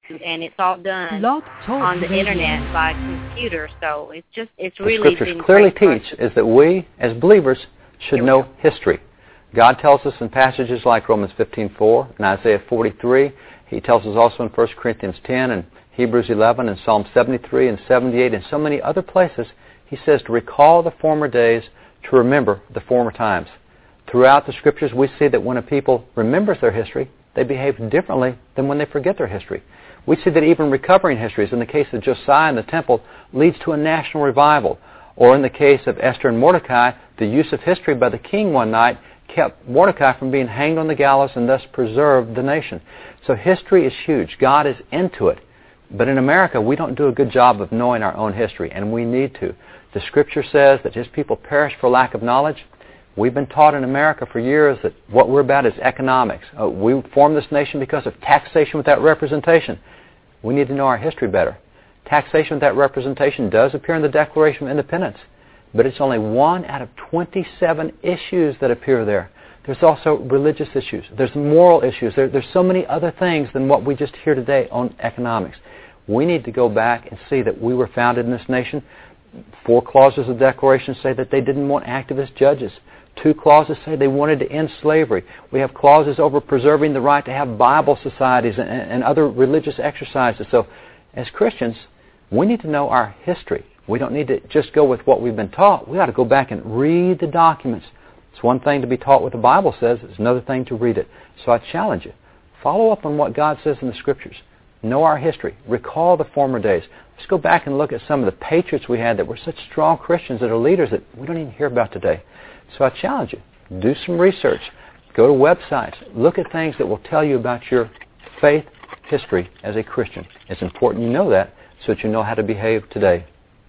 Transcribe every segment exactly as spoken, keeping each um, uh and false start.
and it's all done Love Talk on the Radio. internet by computer. So it's just it's The really Scriptures been clearly great teach is that we, as believers, should Here we know go. history. God tells us in passages like Romans fifteen four and Isaiah forty-three. He tells us also in First Corinthians ten and Hebrews eleven and Psalm seventy-three and seventy-eight and so many other places. He says to recall the former days, to remember the former times. Throughout the Scriptures, we see that when a people remembers their history, they behave differently than when they forget their history. We see that even recovering histories, in the case of Josiah and the temple, leads to a national revival. Or in the case of Esther and Mordecai, the use of history by the king one night kept Mordecai from being hanged on the gallows and thus preserved the nation. So history is huge. God is into it. But in America, we don't do a good job of knowing our own history, and we need to. The Scripture says that His people perish for lack of knowledge. We've been taught in America for years that what we're about is economics. Uh, we formed this nation because of taxation without representation. We need to know our history better. Taxation without representation does appear in the Declaration of Independence, but it's only one out of twenty-seven issues that appear there. There's also religious issues. There's moral issues. There, there's so many other things than what we just hear today on economics. We need to go back and see that we were founded in this nation. Four clauses of the Declaration say that they didn't want activist judges. Two clauses say they wanted to end slavery. We have clauses over preserving the right to have Bible societies and, and other religious exercises. So as Christians, we need to know our history. We don't need to just go with what we've been taught. We ought to go back and read the documents. It's one thing to be taught what the Bible says. It's another thing to read it. So I challenge you. Follow up on what God says in the Scriptures. Know our history. Recall the former days. Let's go back and look at some of the patriots we had that were such strong Christians that are leaders that we don't even hear about today. So I challenge you. Do some research. Go to websites. Look at things that will tell you about your faith history as a Christian. It's important you know that so that you know how to behave today.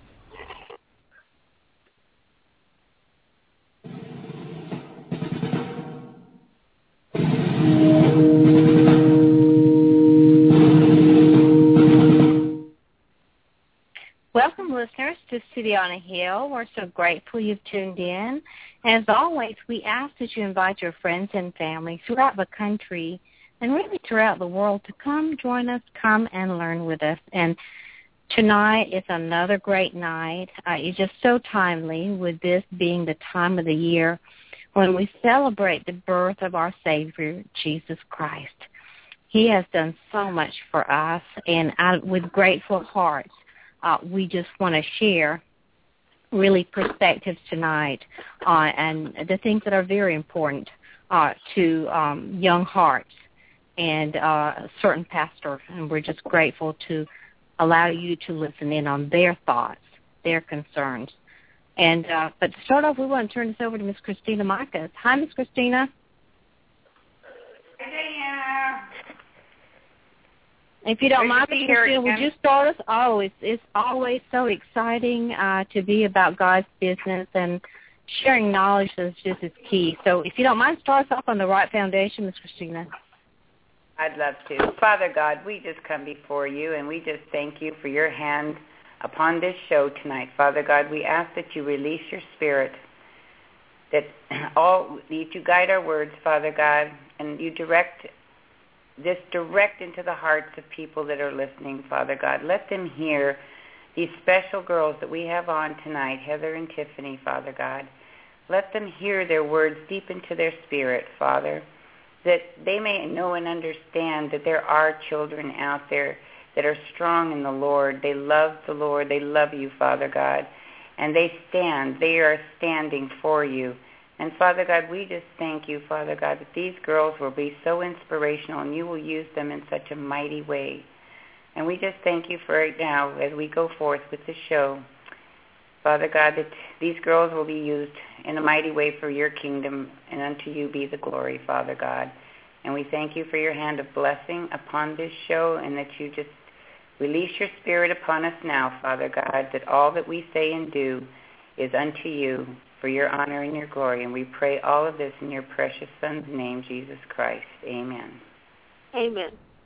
Welcome, listeners, to City on a Hill. We're so grateful you've tuned in. As always, we ask that you invite your friends and family throughout the country and really throughout the world to come join us, come and learn with us. And tonight is another great night. Uh, it's just so timely with this being the time of the year when we celebrate the birth of our Savior, Jesus Christ. He has done so much for us, and I, with grateful hearts, Uh, we just want to share really perspectives tonight uh, and the things that are very important uh, to um, young hearts and uh, certain pastors. And we're just grateful to allow you to listen in on their thoughts, their concerns. And uh, but to start off, we want to turn this over to Miss Christina Micas. Hi, Miss Christina. Hi, If you don't Good mind, to be Miss here Christina, would again. you start us? Oh, it's, it's always so exciting uh, to be about God's business, and sharing knowledge is just is key. So if you don't mind, start us off on the right foundation, Miss Christina. I'd love to. Father God, we just come before you, and we just thank you for your hand upon this show tonight. Father God, we ask that you release your spirit, that all that you guide our words, Father God, and you direct this direct into the hearts of people that are listening, Father God. Let them hear these special girls that we have on tonight, Heather and Tiffany, Father God. Let them hear their words deep into their spirit, Father, that they may know and understand that there are children out there that are strong in the Lord. They love the Lord. They love you, Father God, and they stand. They are standing for you. And, Father God, we just thank you, Father God, that these girls will be so inspirational and you will use them in such a mighty way. And we just thank you for right now as we go forth with the show, Father God, that these girls will be used in a mighty way for your kingdom, and unto you be the glory, Father God. And we thank you for your hand of blessing upon this show, and that you just release your spirit upon us now, Father God, that all that we say and do is unto you, for your honor and your glory. And we pray all of this in your precious Son's name, Jesus Christ. Amen. Amen.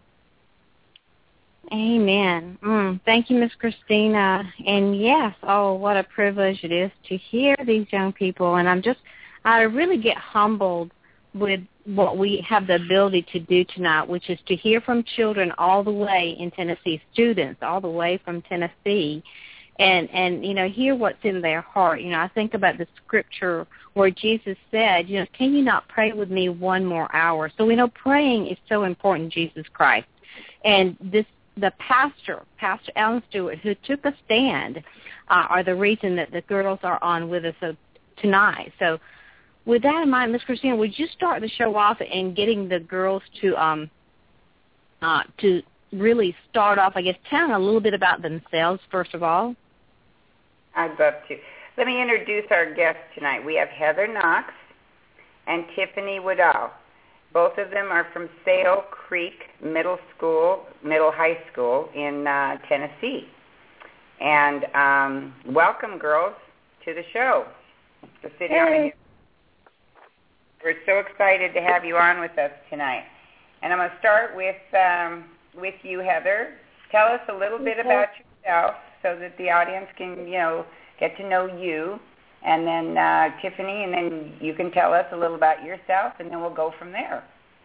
Amen. Mm, thank you, Miss Christina. And yes, oh, what a privilege it is to hear these young people. And I'm just, I really get humbled with what we have the ability to do tonight, which is to hear from children all the way in Tennessee, students all the way from Tennessee, and, and you know, hear what's in their heart. You know, I think about the scripture where Jesus said, you know, can you not pray with me one more hour? So we know praying is so important, Jesus Christ. And this, the pastor, Pastor Alan Stewart, who took a stand, uh, are the reason that the girls are on with us so, tonight. So with that in mind, Miss Christina, would you start the show off and getting the girls to um uh, to really start off, I guess, telling a little bit about themselves, first of all? I'd love to. Let me introduce our guests tonight. We have Heather Knox and Tiffany Woodall. Both of them are from Sale Creek Middle School, Middle High School in uh, Tennessee. And um, welcome, girls, to the show. The City hey. on the Hill. We're so excited to have you on with us tonight. And I'm going to start with um, with you, Heather. Tell us a little bit about yourself so that the audience can, you know, get to know you. And then uh, Tiffany, and then you can tell us a little about yourself, and then we'll go from there.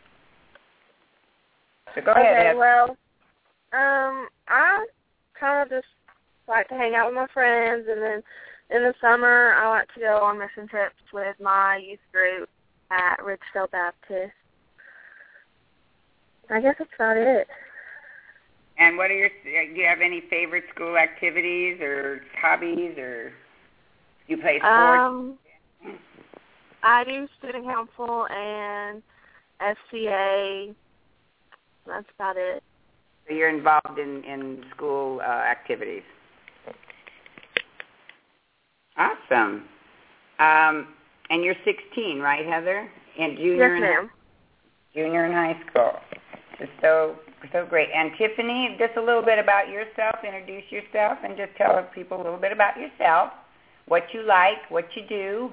So go okay, ahead. Okay, well, um, I kind of just like to hang out with my friends, and then in the summer I like to go on mission trips with my youth group at Ridgeville Baptist. I guess that's about it. And what are your, do you have any favorite school activities or hobbies, or you play sports? Um, I do student council and S C A. That's about it. So you're involved in, in school uh, activities. Awesome. Um, and you're sixteen, right, Heather? And junior yes, ma'am. In, junior in high school. Just so so great. And Tiffany, just a little bit about yourself. Introduce yourself and just tell people a little bit about yourself. What you like, what you do.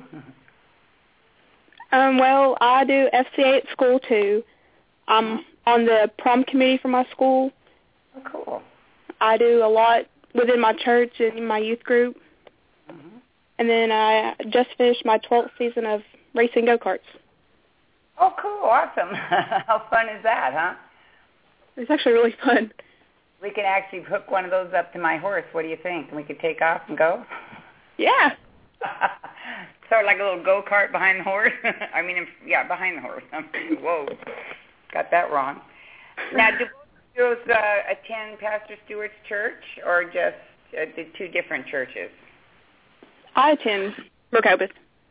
Um, well, I do F C A at school, too. I'm on the prom committee for my school. Oh, cool. I do a lot within my church and in my youth group. Mm-hmm. And then I just finished my twelfth season of racing go-karts. Oh, cool. Awesome. How fun is that, huh? It's actually really fun. We can actually hook one of those up to my horse. What do you think? We could take off and go? Yeah. Sort of like a little go-kart behind the horse. I mean, yeah, behind the horse. Whoa, got that wrong. Now, do both girls uh, attend Pastor Stewart's church, or just uh, the two different churches? I attend Rehoboth.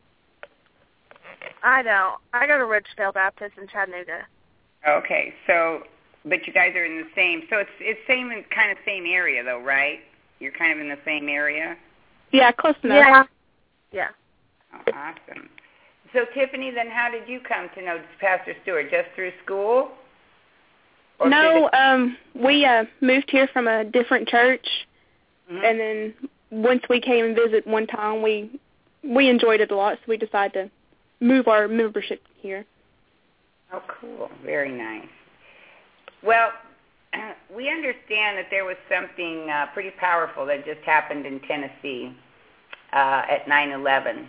I don't. I go to Ridgeville Baptist in Chattanooga. Okay, so, but you guys are in the same, so it's it's same in kind of same area, though, right? You're kind of in the same area? Yeah, close enough. Yeah. Yeah. Oh, awesome. So, Tiffany, then how did you come to know Pastor Stewart? Just through school? Or no, the- um, we uh, moved here from a different church, mm-hmm. and then once we came and visit one time, we we enjoyed it a lot, so we decided to move our membership here. Oh, cool. Very nice. Well, we understand that there was something uh, pretty powerful that just happened in Tennessee uh, at nine eleven.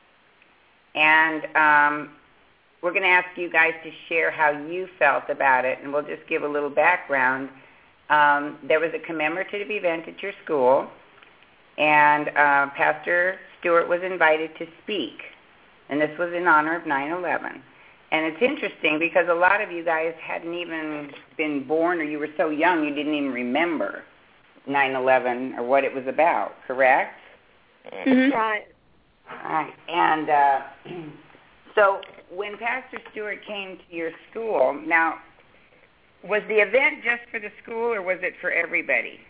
And um, we're going to ask you guys to share how you felt about it, and we'll just give a little background. Um, there was a commemorative event at your school, and uh, Pastor Stewart was invited to speak, and this was in honor of nine eleven. And it's interesting because a lot of you guys hadn't even been born, or you were so young you didn't even remember nine eleven or what it was about, correct? Mm-hmm. Right. All right. And uh, so when Pastor Stewart came to your school, now, was the event just for the school, or was it for everybody?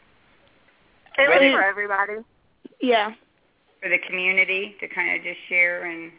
It was, was for everybody. Yeah. For the community to kind of just share and...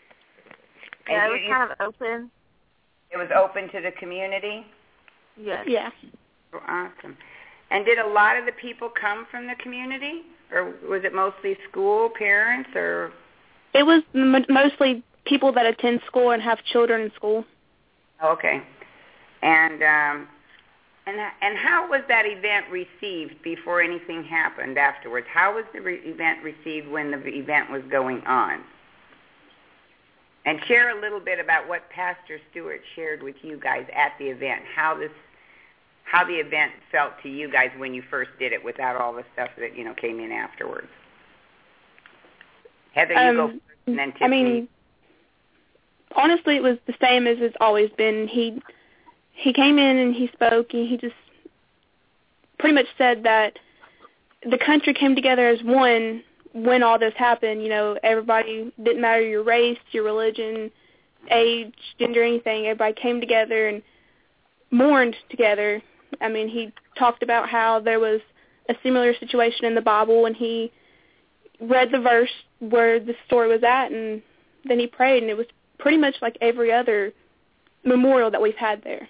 Yeah, and it was you, kind of open. It was open to the community? Yes. Yeah. Oh, awesome. And did a lot of the people come from the community? Or was it mostly school, parents, or? It was m- mostly people that attend school and have children in school. Okay. And um, and and how was that event received before anything happened afterwards? How was the re- event received when the event was going on? And share a little bit about what Pastor Stewart shared with you guys at the event, how this, how the event felt to you guys when you first did it without all the stuff that, you know, came in afterwards. Heather, you um, go first, and then Tiffany. I mean, honestly, it was the same as it's always been. He he came in and he spoke, and he just pretty much said that the country came together as one when all this happened. You know, everybody, didn't matter your race, your religion, age, gender, anything. Everybody came together and mourned together. I mean, he talked about how there was a similar situation in the Bible, and he read the verse where the story was at, and then he prayed, and it was pretty much like every other memorial that we've had there.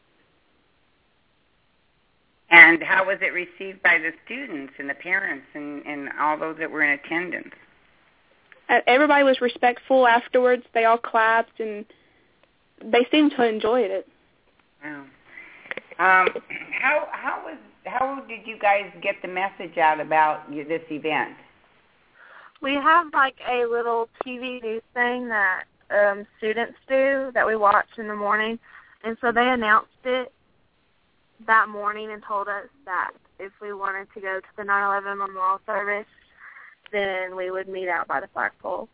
And how was it received by the students and the parents and, and all those that were in attendance? Uh, everybody was respectful afterwards. They all clapped, and they seemed to enjoy it. Wow. Um, how how was how did you guys get the message out about you, this event? We have like a little T V news thing that um, students do that we watch in the morning, and so they announced it that morning and told us that if we wanted to go to the nine eleven memorial service, then we would meet out by the flagpole.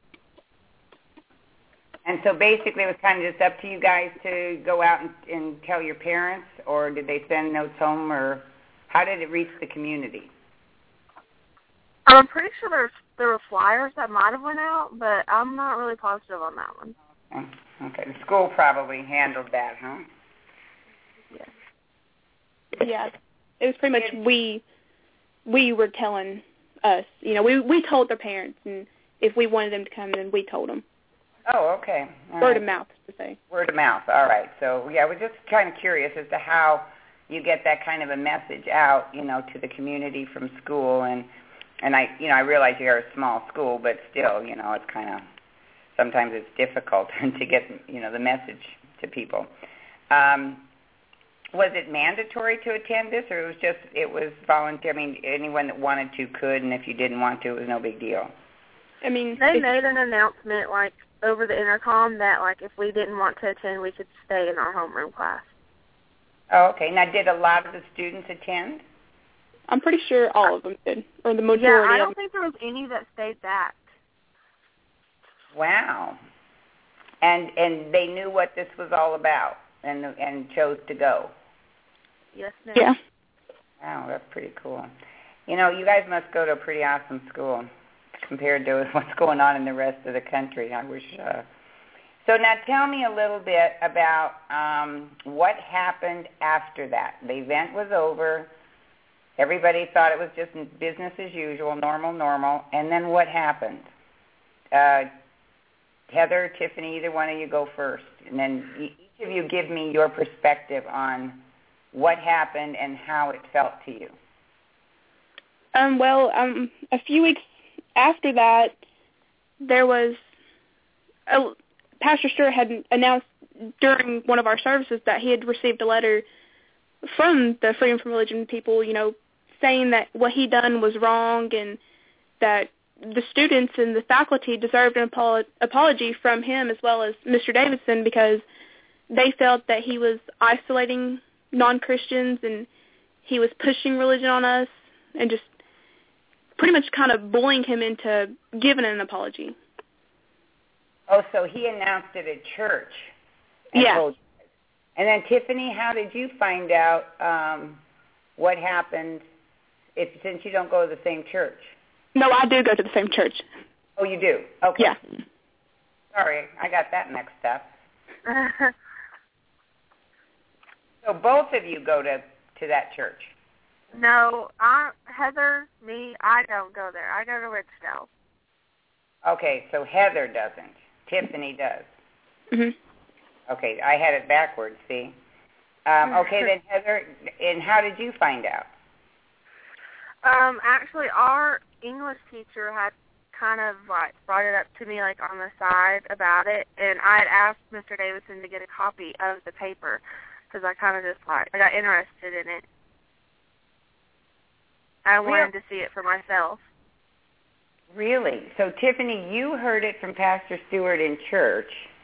And so basically it was kind of just up to you guys to go out and, and tell your parents, or did they send notes home, or how did it reach the community? I'm pretty sure there's, there were flyers that might have went out, but I'm not really positive on that one. Oh, okay. The school probably handled that, huh? Yes. Yeah, it was pretty much we we were telling us, you know, we we told their parents, and if we wanted them to come, then we told them. Oh, okay. All Word right. of mouth, to say. Word of mouth. All right. So, yeah, we're just kind of curious as to how you get that kind of a message out, you know, to the community from school. And, and I, you know, I realize you're a small school, but still, you know, it's kind of, sometimes it's difficult to get, you know, the message to people. Um, was it mandatory to attend this, or it was just, it was voluntary? I mean, anyone that wanted to could, and if you didn't want to, it was no big deal. I mean, they made an announcement, like, over the intercom that, like, if we didn't want to attend, we could stay in our homeroom class. Oh, okay. Now, did a lot of the students attend? I'm pretty sure all of them did, or the majority Yeah, I don't of them. think there was any that stayed back. Wow. And and they knew what this was all about and and chose to go. Yes, ma'am. Yeah. Wow, that's pretty cool. You know, you guys must go to a pretty awesome school compared to what's going on in the rest of the country. I wish. Uh... So now tell me a little bit about um, what happened after that. The event was over. Everybody thought it was just business as usual, normal, normal. And then what happened? Uh, Heather, Tiffany, either one of you go first. And then each of you give me your perspective on what happened and how it felt to you. Um, well, um, a few weeks after that, there was a, Pastor Stewart had announced during one of our services that he had received a letter from the Freedom from Religion people, you know, saying that what he done was wrong and that the students and the faculty deserved an apolo- apology from him as well as Mister Davidson, because they felt that he was isolating non-Christians and he was pushing religion on us and just pretty much kind of bullying him into giving an apology. Oh, so he announced it at church. And yeah. Told you. And then, Tiffany, how did you find out um, what happened if since you don't go to the same church? No, I do go to the same church. Oh, you do? Okay. Yeah. Sorry, I got that mixed up. So both of you go to, to that church? No, I, Heather, me, I don't go there. I go to Ridgedale. Okay, so Heather doesn't. Tiffany does. Mhm. Okay, I had it backwards, see? Um, okay, then, Heather, and how did you find out? Um, actually, our English teacher had kind of, like, brought it up to me, like, on the side about it, and I had asked Mister Davidson to get a copy of the paper, because I kind of just, like, I got interested in it. I wanted to see it for myself. Really? So, Tiffany, you heard it from Pastor Stewart in church.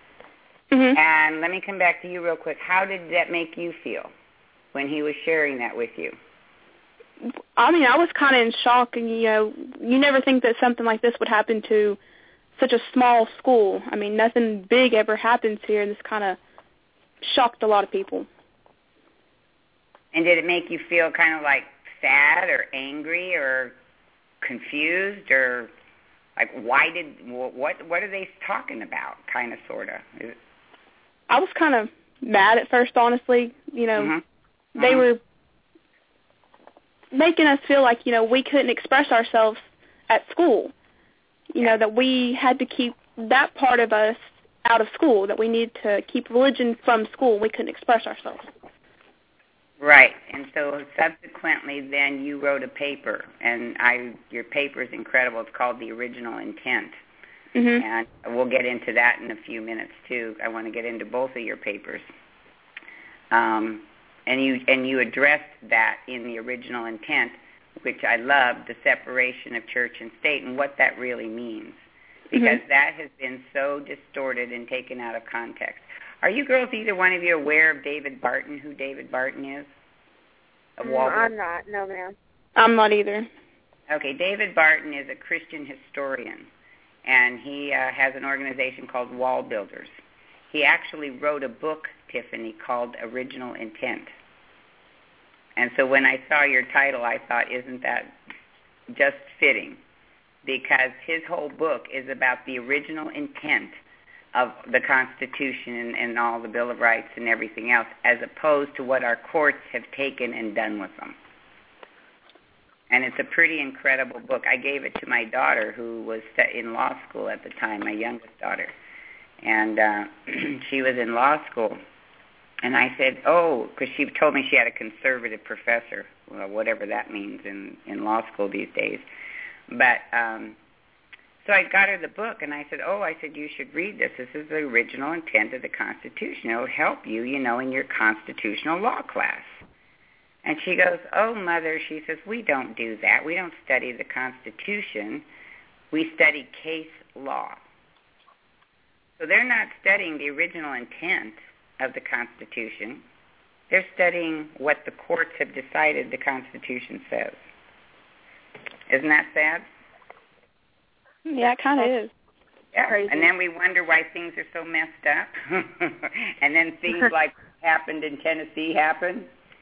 Mm-hmm. And let me come back to you real quick. How did that make you feel when he was sharing that with you? I mean, I was kind of in shock, and, you know, you never think that something like this would happen to such a small school. I mean, nothing big ever happens here, and this kind of shocked a lot of people. And did it make you feel kind of like sad or angry or confused, or like, why did, what what are they talking about, kind of, sort of? I was kind of mad at first, honestly. You know, mm-hmm. they mm-hmm. were making us feel like, you know, we couldn't express ourselves at school. You yeah. know, that we had to keep that part of us out of school, that we needed to keep religion from school. We couldn't express ourselves. Right, and so subsequently then you wrote a paper, and I your paper is incredible. It's called The Original Intent, mm-hmm. and we'll get into that in a few minutes too. I want to get into both of your papers. Um, and you and you addressed that in The Original Intent, which I love, the separation of church and state, and what that really means, because mm-hmm. that has been so distorted and taken out of context. Are you girls, either one of you, aware of David Barton, who David Barton is? Of no, I'm not. No, ma'am. I'm not either. Okay, David Barton is a Christian historian, and he uh, has an organization called Wall Builders. He actually wrote a book, Tiffany, called Original Intent. And so when I saw your title, I thought, isn't that just fitting? Because his whole book is about the original intent of the Constitution and, and all the Bill of Rights and everything else, as opposed to what our courts have taken and done with them. And it's a pretty incredible book. I gave it to my daughter, who was in law school at the time, my youngest daughter. And uh, she was in law school. And I said, oh, because she told me she had a conservative professor, well, whatever that means in, in law school these days. But um, so I got her the book, and I said, oh, I said, you should read this. This is the original intent of the Constitution. It will help you, you know, in your constitutional law class. And she goes, oh, Mother, she says, we don't do that. We don't study the Constitution. We study case law. So they're not studying the original intent of the Constitution. They're studying what the courts have decided the Constitution says. Isn't that sad? Yeah, it kind of is. Yeah, Crazy. And then we wonder why things are so messed up. And then things like happened in Tennessee happen.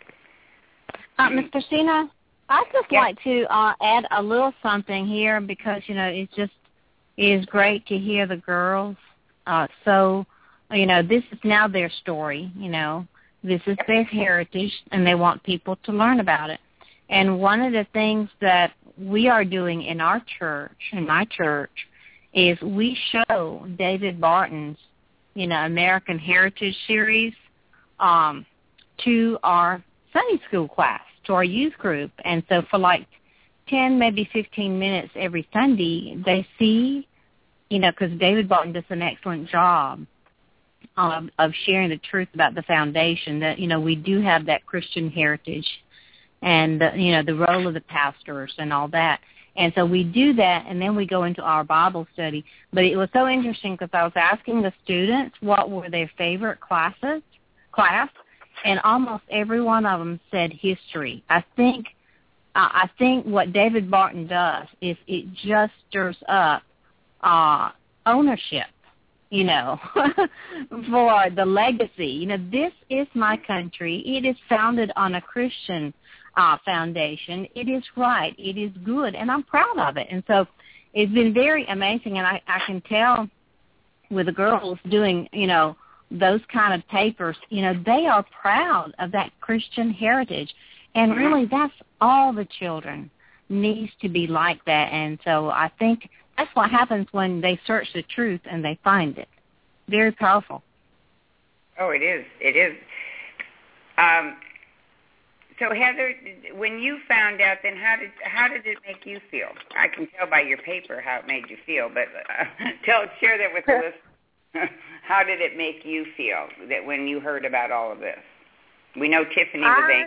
Uh, Miz Christina, I'd just yeah. like to uh, add a little something here, because, you know, it's just it is great to hear the girls. Uh, so, you know, this is now their story, you know. This is their heritage, and they want people to learn about it. And one of the things that we are doing in our church, in my church, is we show David Barton's, you know, American Heritage series um, to our Sunday school class, to our youth group. And so for like ten, maybe fifteen minutes every Sunday, they see, you know, because David Barton does an excellent job um, of sharing the truth about the foundation, that, you know, we do have that Christian heritage and, uh, you know, the role of the pastors and all that. And so we do that, and then we go into our Bible study. But it was so interesting because I was asking the students what were their favorite classes, class, and almost every one of them said history. I think uh, I think what David Barton does is it just stirs up uh, ownership, you know, for the legacy. You know, this is my country. It is founded on a Christian uh, foundation. It is right. It is good, and I'm proud of it. And so it's been very amazing, and I, I can tell with the girls doing, you know, those kind of papers, you know, they are proud of that Christian heritage. And really, that's all the children needs to be like that. And so I think that's what happens when they search the truth and they find it. Very powerful. Oh, it is. It is. Um, so, Heather, when you found out, then how did how did it make you feel? I can tell by your paper how it made you feel, but uh, tell share that with the listeners. How did it make you feel that when you heard about all of this? We know Tiffany was I, angry.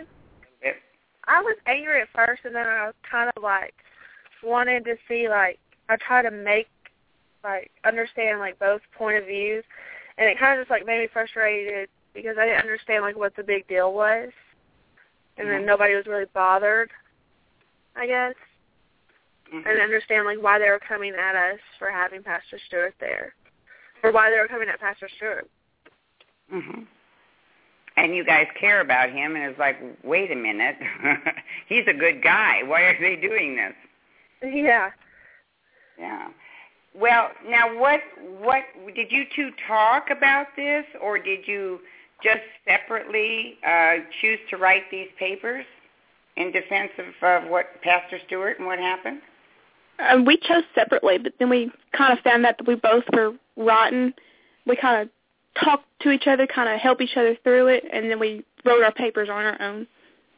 I was angry at first, and then I was kind of like wanted to see, like, I try to make, like, understand, like, both point of views. and it kind of just like made me frustrated because I didn't understand like what the big deal was, and mm-hmm. then nobody was really bothered, I guess. Mm-hmm. I didn't understand like why they were coming at us for having Pastor Stewart there, or why they were coming at Pastor Stewart. Mhm. And you guys care about him, and it's like, wait a minute, he's a good guy. Why are they doing this? Yeah. Yeah. Well, now what? What did you two talk about this, or did you just separately uh, choose to write these papers in defense of, of what Pastor Stewart and what happened? Um, we chose separately, but then we kind of found out that we both were rotten. We kind of talked to each other, kind of help each other through it, and then we wrote our papers on our own.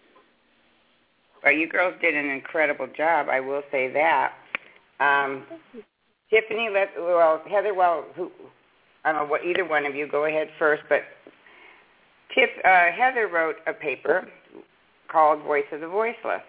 Well, you girls did an incredible job, I will say that. Um, Tiffany, let well, Heather, well, who, I don't know what either one of you, go ahead first, but Tiff, uh, Heather wrote a paper called Voice of the Voiceless,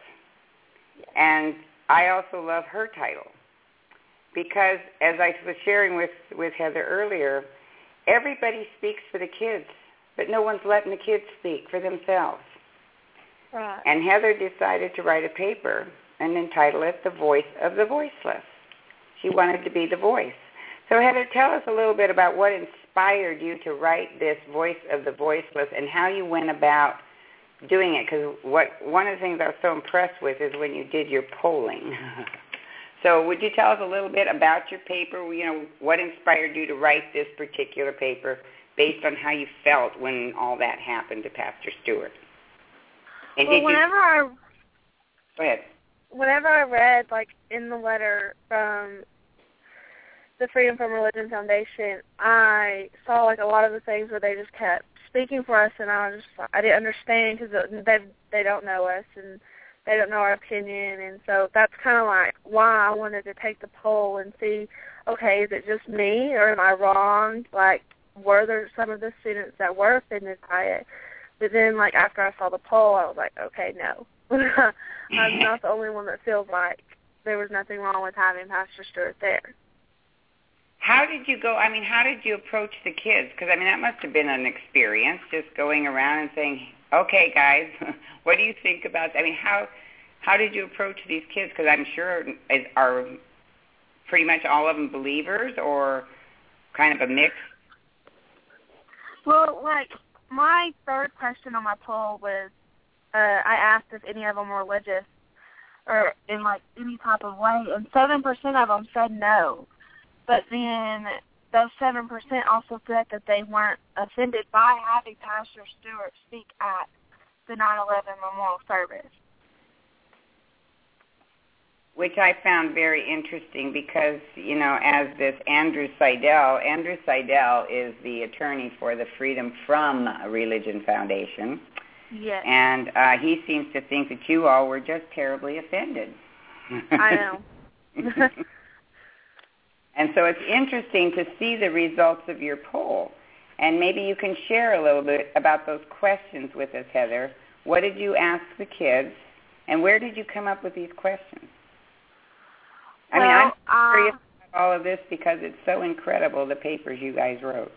and I also love her title because, as I was sharing with, with Heather earlier, everybody speaks for the kids, but no one's letting the kids speak for themselves. Right. And Heather decided to write a paper and entitle it The Voice of the Voiceless. She wanted to be the voice. So Heather, tell us a little bit about what inspired you to write this Voice of the Voiceless and how you went about doing it, because what one of the things I was so impressed with is when you did your polling. So would you tell us a little bit about your paper, you know, what inspired you to write this particular paper based on how you felt when all that happened to Pastor Stewart? And well, did whenever you... I... Go ahead. Whenever I read, like, in the letter from the Freedom from Religion Foundation, I saw, like, a lot of the things where they just kept speaking for us, and I was just, I didn't understand because they, they don't know us, and they don't know our opinion, and so that's kind of like why I wanted to take the poll and see, okay, is it just me, or am I wrong? Like, were there some of the students that were offended by it? But then, like, after I saw the poll, I was like, okay, no. I'm not the only one that feels like there was nothing wrong with having Pastor Stewart there. How did you go, I mean, how did you approach the kids? Because, I mean, that must have been an experience, just going around and saying, okay, guys, what do you think about, I mean, how how did you approach these kids? Because I'm sure, is, are pretty much all of them believers or kind of a mix? Well, like, my third question on my poll was, uh, I asked if any of them were religious or in, like, any type of way, and seven percent of them said no. But then those seven percent also said that they weren't offended by having Pastor Stewart speak at the nine eleven memorial service. Which I found very interesting because, you know, as this Andrew Seidel, Andrew Seidel is the attorney for the Freedom from Religion Foundation. Yes. And uh, he seems to think that you all were just terribly offended. I know. And so it's interesting to see the results of your poll. And maybe you can share a little bit about those questions with us, Heather. What did you ask the kids, and where did you come up with these questions? I well, mean, I'm uh, curious about all of this because it's so incredible, the papers you guys wrote.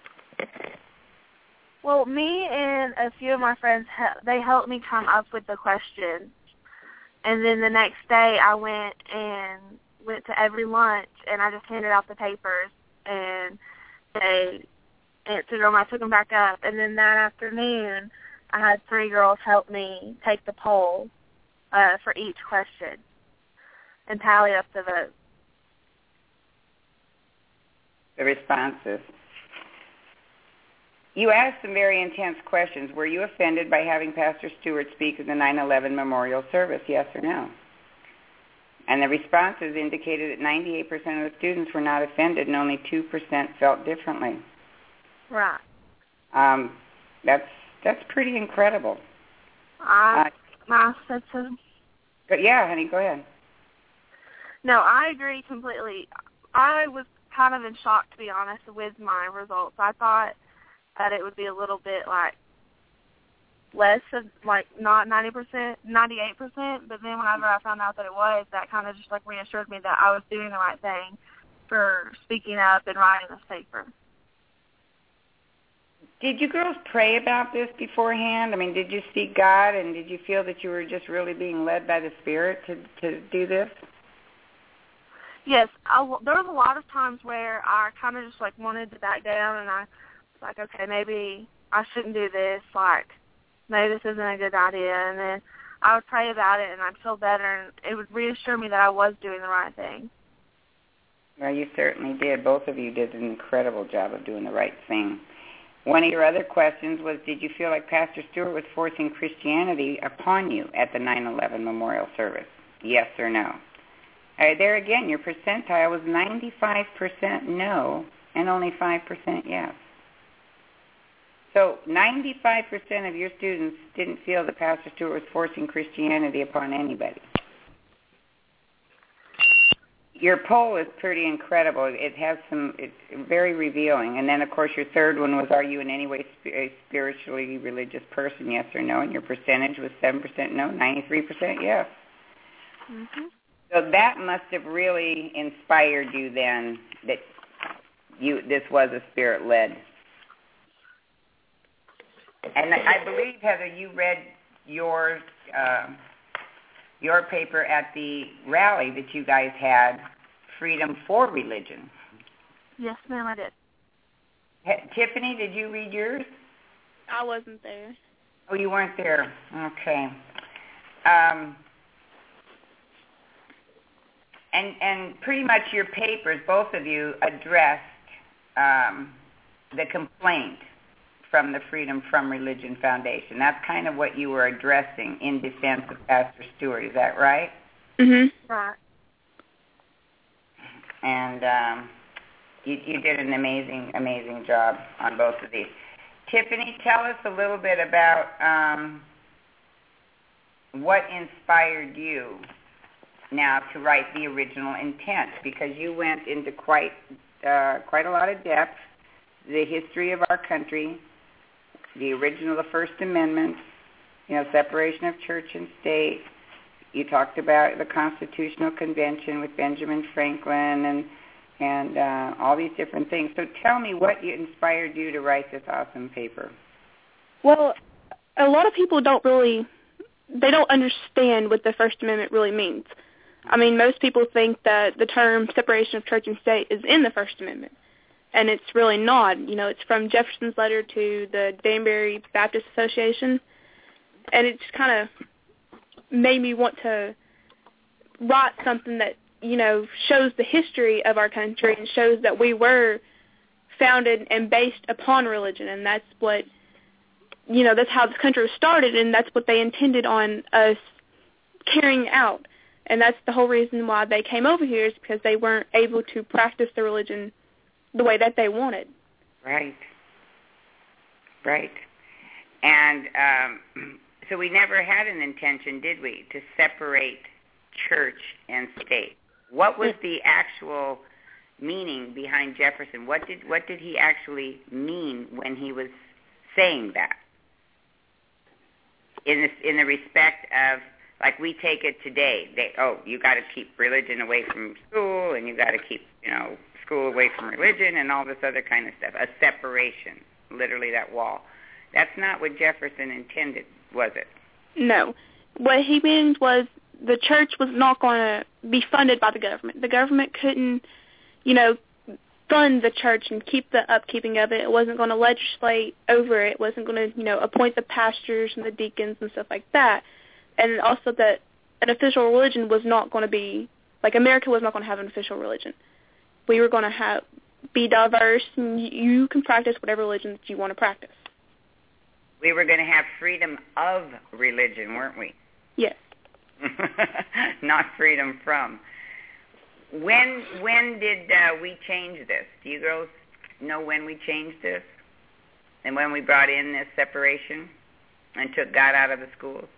Well, me and a few of my friends, they helped me come up with the questions. And then the next day I went and went to every lunch, and I just handed out the papers, and they answered them. I took them back up. And then that afternoon, I had three girls help me take the poll uh, for each question and tally up the votes. The responses. You asked some very intense questions. Were you offended by having Pastor Stewart speak at the nine eleven memorial service, yes or no? And the responses indicated that ninety-eight percent of the students were not offended and only two percent felt differently. Right. Um, that's that's pretty incredible. I, uh, I said so. But yeah, honey, go ahead. No, I agree completely. I was kind of in shock, to be honest, with my results. I thought that it would be a little bit, like, less of, like, not ninety percent, ninety-eight percent, but then whenever I found out that it was, that kind of just, like, reassured me that I was doing the right thing for speaking up and writing this paper. Did you girls pray about this beforehand? I mean, did you seek God, and did you feel that you were just really being led by the Spirit to, to do this? Yes, I, there was a lot of times where I kind of just, like, wanted to back down, and I was like, okay, maybe I shouldn't do this, like, maybe this isn't a good idea, and then I would pray about it, and I'd feel better, and it would reassure me that I was doing the right thing. Well, you certainly did. Both of you did an incredible job of doing the right thing. One of your other questions was, did you feel like Pastor Stewart was forcing Christianity upon you at the nine eleven memorial service? Yes or no? All right, there again, your percentile was ninety-five percent no and only five percent yes. So ninety-five percent of your students didn't feel that Pastor Stewart was forcing Christianity upon anybody. Your poll is pretty incredible. It has some, it's very revealing. And then, of course, your third one was, are you in any way a spiritually religious person, yes or no? And your percentage was seven percent no, ninety-three percent yes. Mm-hmm. So that must have really inspired you then that you this was a Spirit-led. And I believe, Heather, you read your uh, your paper at the rally that you guys had, Freedom for Religion. Yes, ma'am, I did. H- Tiffany, did you read yours? I wasn't there. Oh, you weren't there. Okay. Um, and and pretty much your papers, both of you, addressed um, the complaint from the Freedom from Religion Foundation. That's kind of what you were addressing in defense of Pastor Stewart. Is that right? Mhm. Right. And um, you, you did an amazing, amazing job on both of these. Tiffany, tell us a little bit about um, what inspired you now to write the original intent, because you went into quite uh, quite a lot of depth, the history of our country, the original, the First Amendment, you know, separation of church and state. You talked about the Constitutional Convention with Benjamin Franklin and and uh, all these different things. So tell me what inspired you to write this awesome paper. Well, a lot of people don't really, they don't understand what the First Amendment really means. I mean, most people think that the term separation of church and state is in the First Amendment. And it's really not. You know, it's from Jefferson's letter to the Danbury Baptist Association. And it just kind of made me want to write something that, you know, shows the history of our country and shows that we were founded and based upon religion. And that's what, you know, that's how this country was started, and that's what they intended on us carrying out. And that's the whole reason why they came over here, is because they weren't able to practice the religion the way that they wanted. Right. Right. And um, so we never had an intention, did we, to separate church and state? What was the actual meaning behind Jefferson? What did what did he actually mean when he was saying that? In the, in the respect of, like we take it today, they, oh, you got to keep religion away from school, and you got to keep, you know, school away from religion, and all this other kind of stuff. A separation, literally that wall. That's not what Jefferson intended, was it? No. What he meant was the church was not going to be funded by the government. The government couldn't, you know, fund the church and keep the upkeeping of it. It wasn't going to legislate over it. It wasn't going to, you know, appoint the pastors and the deacons and stuff like that. And also that an official religion was not going to be, like America was not going to have an official religion. We were going to have be diverse, and you can practice whatever religion that you want to practice. We were going to have freedom of religion, weren't we? Yes. Not freedom from. When when did uh, we change this? Do you girls know when we changed this? And when we brought in this separation and took God out of the schools?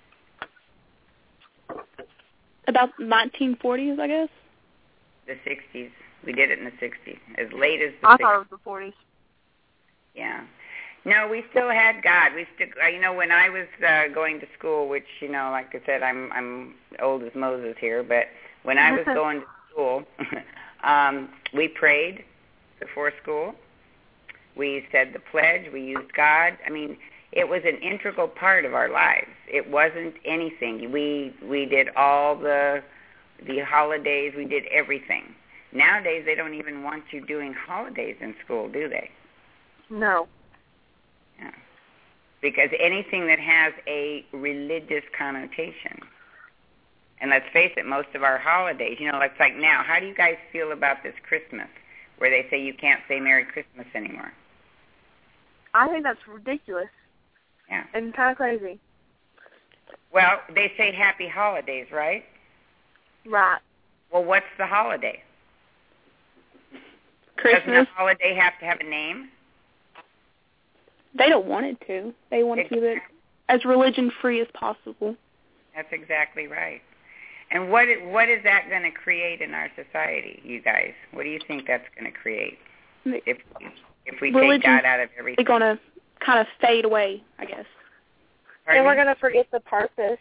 About nineteen forties, I guess. The sixties. We did it in the sixties, as late as the I sixties. thought it was the forties. Yeah. No, we still had God. We still, uh, you know, when I was uh, going to school, which, you know, like I said, I'm I'm old as Moses here, but when I was going to school, um, we prayed before school. We said the pledge. We used God. I mean, it was an integral part of our lives. It wasn't anything. We we did all the the holidays. We did everything. Nowadays, they don't even want you doing holidays in school, do they? No. Yeah. Because anything that has a religious connotation. And let's face it, most of our holidays, you know, it's like now, how do you guys feel about this Christmas where they say you can't say Merry Christmas anymore? I think that's ridiculous. Yeah. And kind of crazy. Well, they say Happy Holidays, right? Right. Well, what's the holiday? Christmas. Doesn't a holiday have to have a name? They don't want it to. They want to keep it as religion-free as possible. That's exactly right. And what what is that going to create in our society, you guys? What do you think that's going to create if if we take God out of everything? It's going to kind of fade away, I guess. Pardon and we're me? going to forget the purpose.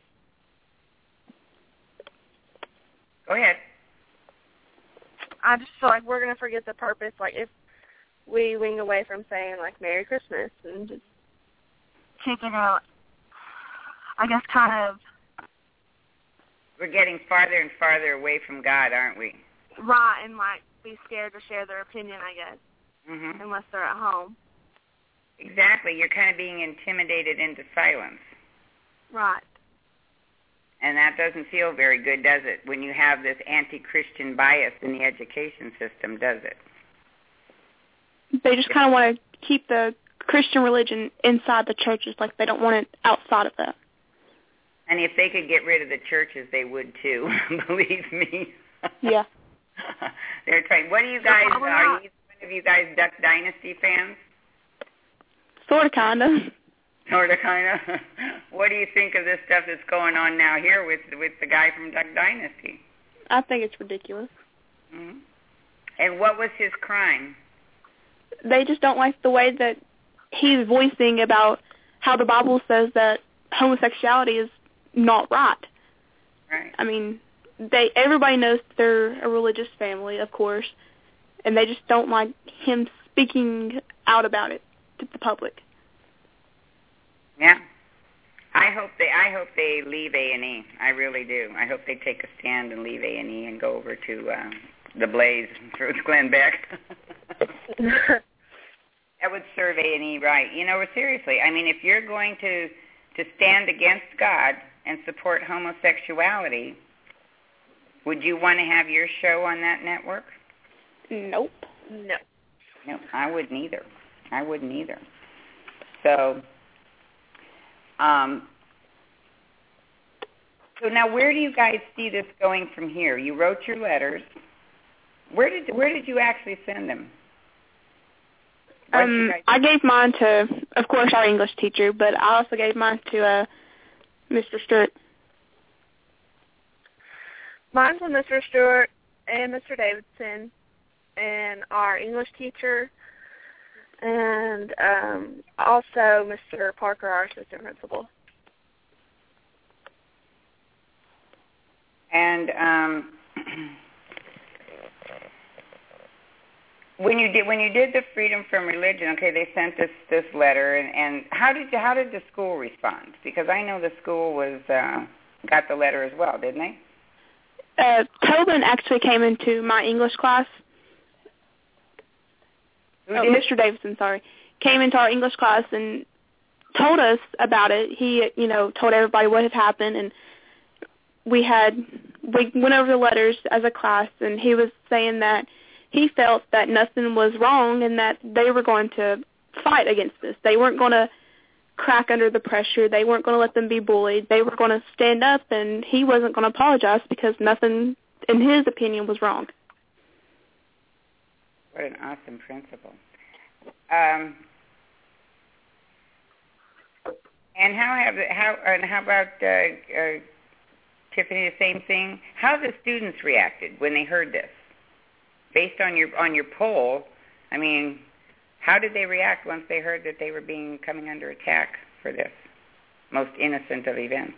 Go ahead. I just feel like we're going to forget the purpose, like if we wing away from saying, like, Merry Christmas and just taking out, I guess, kind of... We're getting farther and farther away from God, aren't we? Right, and, like, be scared to share their opinion, I guess, Mm-hmm. unless they're at home. Exactly. You're kind of being intimidated into silence. Right. And that doesn't feel very good, does it, when you have this anti-Christian bias in the education system, does it? They just kind of want to keep the Christian religion inside the churches, like they don't want it outside of that. And if they could get rid of the churches, they would too, believe me. Yeah. They're trying. What do you guys, are you, one of you guys Duck Dynasty fans? Sort of, kind of. Sort of, kind of. What do you think of this stuff that's going on now here with with the guy from Duck Dynasty? I think it's ridiculous. Mm-hmm. And what was his crime? They just don't like the way that he's voicing about how the Bible says that homosexuality is not right. Right. I mean, they everybody knows they're a religious family, of course, and they just don't like him speaking out about it to the public. Yeah. I hope they I hope they leave A and E. I really do. I hope they take a stand and leave A and E and go over to uh, the Blaze through Glenn Beck. That would serve A and E right. You know, seriously, I mean, if you're going to to stand against God and support homosexuality, would you want to have your show on that network? Nope. No. No, I wouldn't either. I wouldn't either. So, um, so now where do you guys see this going from here? You wrote your letters. Where did where did you actually send them? Um, I gave mine to, of course, our English teacher, but I also gave mine to uh, Mister Stewart. Mine's with Mister Stewart and Mister Davidson and our English teacher and um, also Mister Parker, our assistant principal. And um, when you did when you did the Freedom from Religion, okay, they sent us this letter, and, and how did you, how did the school respond? Because I know the school was uh, got the letter as well, didn't they? Uh, Tobin actually came into my English class. Who oh, did? Mister Davidson, sorry, came into our English class and told us about it. He, you know, told everybody what had happened, and we had we went over the letters as a class, and he was saying that he felt that nothing was wrong and that they were going to fight against this. They weren't going to crack under the pressure. They weren't going to let them be bullied. They were going to stand up, and he wasn't going to apologize because nothing, in his opinion, was wrong. What an awesome principle. Um, and how have how and how about uh, uh, Tiffany? The same thing. How have the students reacted when they heard this? Based on your on your poll, I mean, how did they react once they heard that they were being coming under attack for this most innocent of events?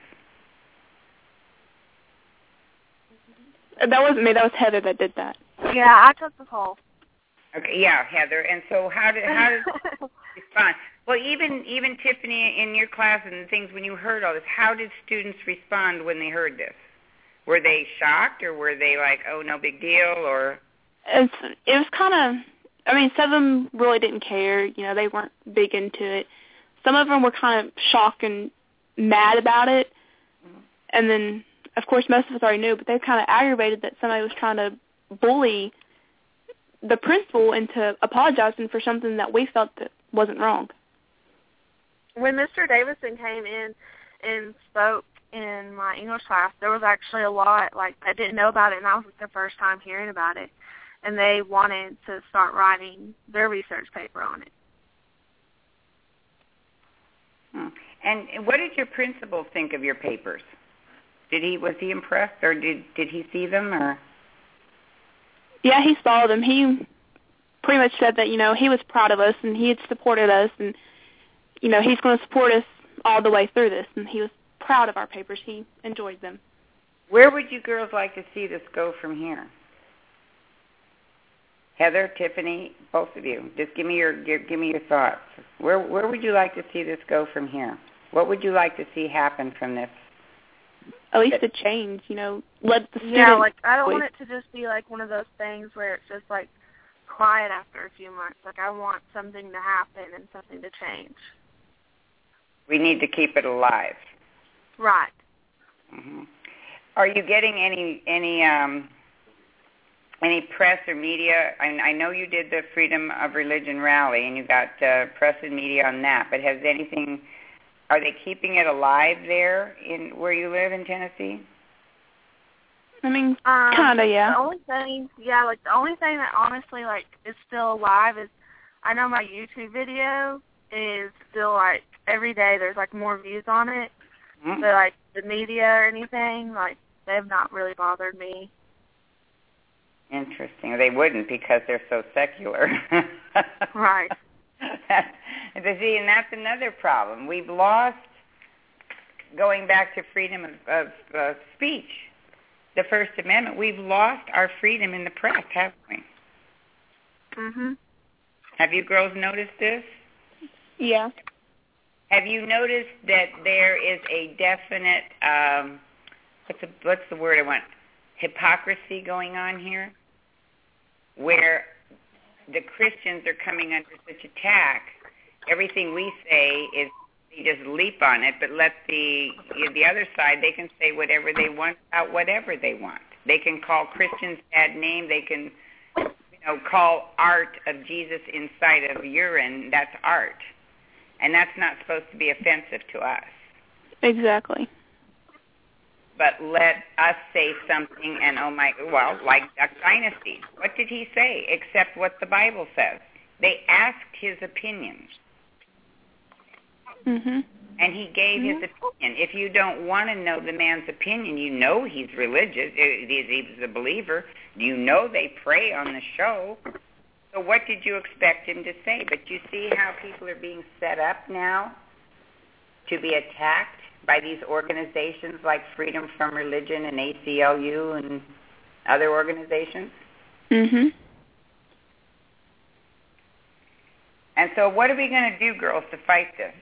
That wasn't me. That was Heather that did that. Yeah, I took the poll. Okay, yeah, Heather. And so how did how did respond? Well, even even Tiffany in your class and the things when you heard all this, how did students respond when they heard this? Were they shocked, or were they like, oh, no big deal, or? It's, it was kind of, I mean, some of them really didn't care. You know, they weren't big into it. Some of them were kind of shocked and mad about it. Mm-hmm. And then, of course, most of us already knew, but they were kind of aggravated that somebody was trying to bully the principal into apologizing for something that we felt that wasn't wrong. When Mister Davison came in and spoke in my English class, there was actually a lot, like, I didn't know about it, and that was like the first time hearing about it. And they wanted to start writing their research paper on it. Hmm. And what did your principal think of your papers? Did he was he impressed, or did did he see them, or? Yeah, he saw them. He pretty much said that, you know, he was proud of us and he had supported us, and, you know, he's going to support us all the way through this, and he was proud of our papers. He enjoyed them. Where would you girls like to see this go from here? Heather, Tiffany, both of you, just give me your give, give me your thoughts. Where where would you like to see this go from here? What would you like to see happen from this? At least a change, you know, let the students. Yeah, like, I don't want it to just be like one of those things where it's just like quiet after a few months. Like, I want something to happen and something to change. We need to keep it alive. Right. Mm-hmm. Are you getting any any um, any press or media? I, I know you did the Freedom of Religion rally, and you got uh, press and media on that. But has anything? Are they keeping it alive there in where you live in Tennessee? I mean, um, kind of, yeah. The only thing, yeah, like the only thing that honestly like is still alive is I know my YouTube video is still like every day there's like more views on it. Mm-hmm. But like the media or anything, like they have not really bothered me. Interesting. They wouldn't because they're so secular. Right. See, and that's another problem. We've lost, going back to freedom of, of uh, speech, the First Amendment, we've lost our freedom in the press, haven't we? Mhm. Have you girls noticed this? Yeah. Have you noticed that there is a definite, um, what's, the, what's the word I want, hypocrisy going on here? Where the Christians are coming under such attack, everything we say is they just leap on it, but let the the other side, they can say whatever they want about whatever they want. They can call Christians bad name. They can, you know, call art of Jesus inside of urine. That's art, and that's not supposed to be offensive to us. Exactly. But let us say something, and oh my, well, like Duck Dynasty. What did he say except what the Bible says? They asked his opinion. Mm-hmm. And he gave mm-hmm. his opinion. If you don't want to know the man's opinion, you know he's religious, he's a believer, you know they pray on the show. So what did you expect him to say? But you see how people are being set up now to be attacked by these organizations like Freedom from Religion and A C L U and other organizations? Mm-hmm. And so what are we going to do, girls, to fight this?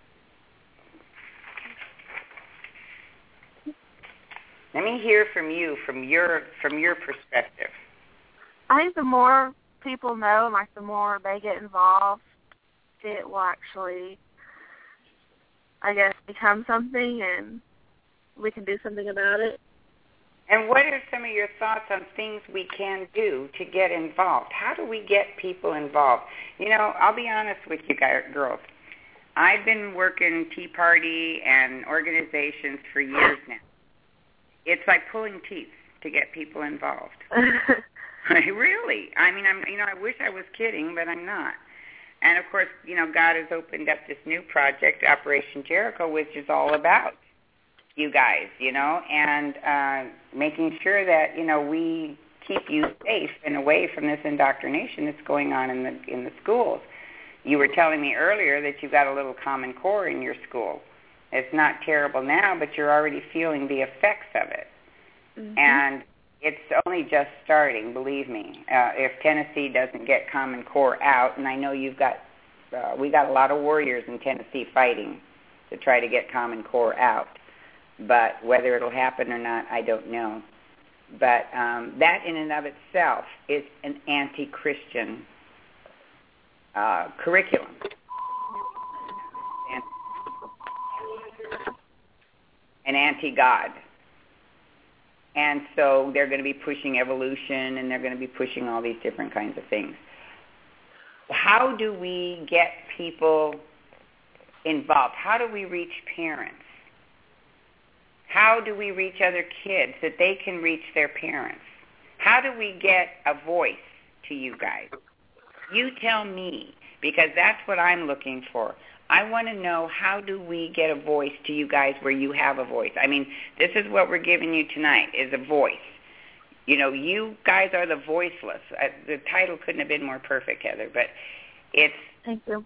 Let me hear from you, from your from your perspective. I think the more people know, like the more they get involved, it will actually, I guess, become something, and we can do something about it. And what are some of your thoughts on things we can do to get involved? How do we get people involved? You know, I'll be honest with you guys, girls. I've been working Tea Party and organizations for years now. It's like pulling teeth to get people involved. Really. I mean, I'm, you know, I wish I was kidding, but I'm not. And, of course, you know, God has opened up this new project, Operation Jericho, which is all about you guys, you know, and uh, making sure that, you know, we keep you safe and away from this indoctrination that's going on in the in the schools. You were telling me earlier that you've got a little Common Core in your school. It's not terrible now, but you're already feeling the effects of it. Mm-hmm. And it's only just starting, believe me. Uh, if Tennessee doesn't get Common Core out, and I know you've got, uh, we got a lot of warriors in Tennessee fighting to try to get Common Core out. But whether it'll happen or not, I don't know. But um, that in and of itself is an anti-Christian uh, curriculum. An anti-God. And so they're going to be pushing evolution, and they're going to be pushing all these different kinds of things. How do we get people involved? How do we reach parents? How do we reach other kids that they can reach their parents? How do we get a voice to you guys? You tell me, because that's what I'm looking for. I want to know, how do we get a voice to you guys where you have a voice? I mean, this is what we're giving you tonight, is a voice. You know, you guys are the voiceless. Uh, the title couldn't have been more perfect, Heather, but it's... Thank you.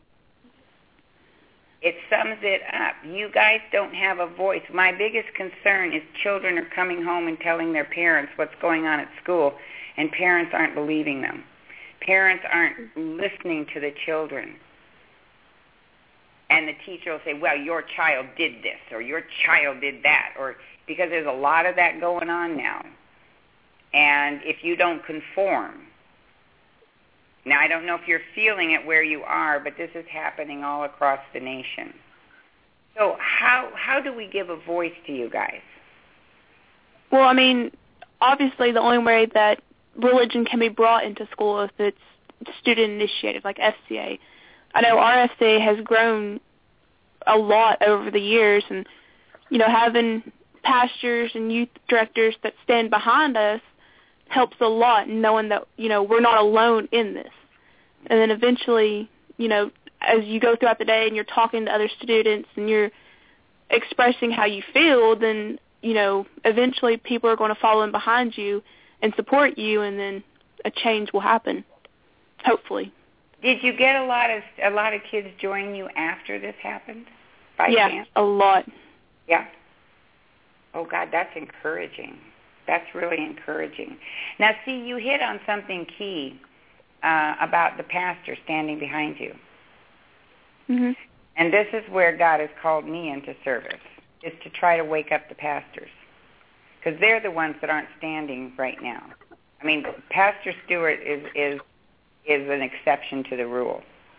It sums it up. You guys don't have a voice. My biggest concern is children are coming home and telling their parents what's going on at school, and parents aren't believing them. Parents aren't listening to the children. And the teacher will say, well, your child did this, or your child did that, or because there's a lot of that going on now. And if you don't conform, now, I don't know if you're feeling it where you are, but this is happening all across the nation. So how how do we give a voice to you guys? Well, I mean, obviously the only way that religion can be brought into school is if it's student-initiated, like F C A. I know our F C A has grown a lot over the years, and, you know, having pastors and youth directors that stand behind us helps a lot, knowing that, you know, we're not alone in this. And then eventually, you know, as you go throughout the day and you're talking to other students and you're expressing how you feel, then, you know, eventually people are going to follow in behind you and support you, and then a change will happen, hopefully. Did you get a lot of a lot of kids join you after this happened? By yeah, chance? a lot. Yeah. Oh, God, that's encouraging. That's really encouraging. Now, see, you hit on something key uh, about the pastor standing behind you. Mm-hmm. And this is where God has called me into service, is to try to wake up the pastors, because they're the ones that aren't standing right now. I mean, Pastor Stewart is, is, is an exception to the rule.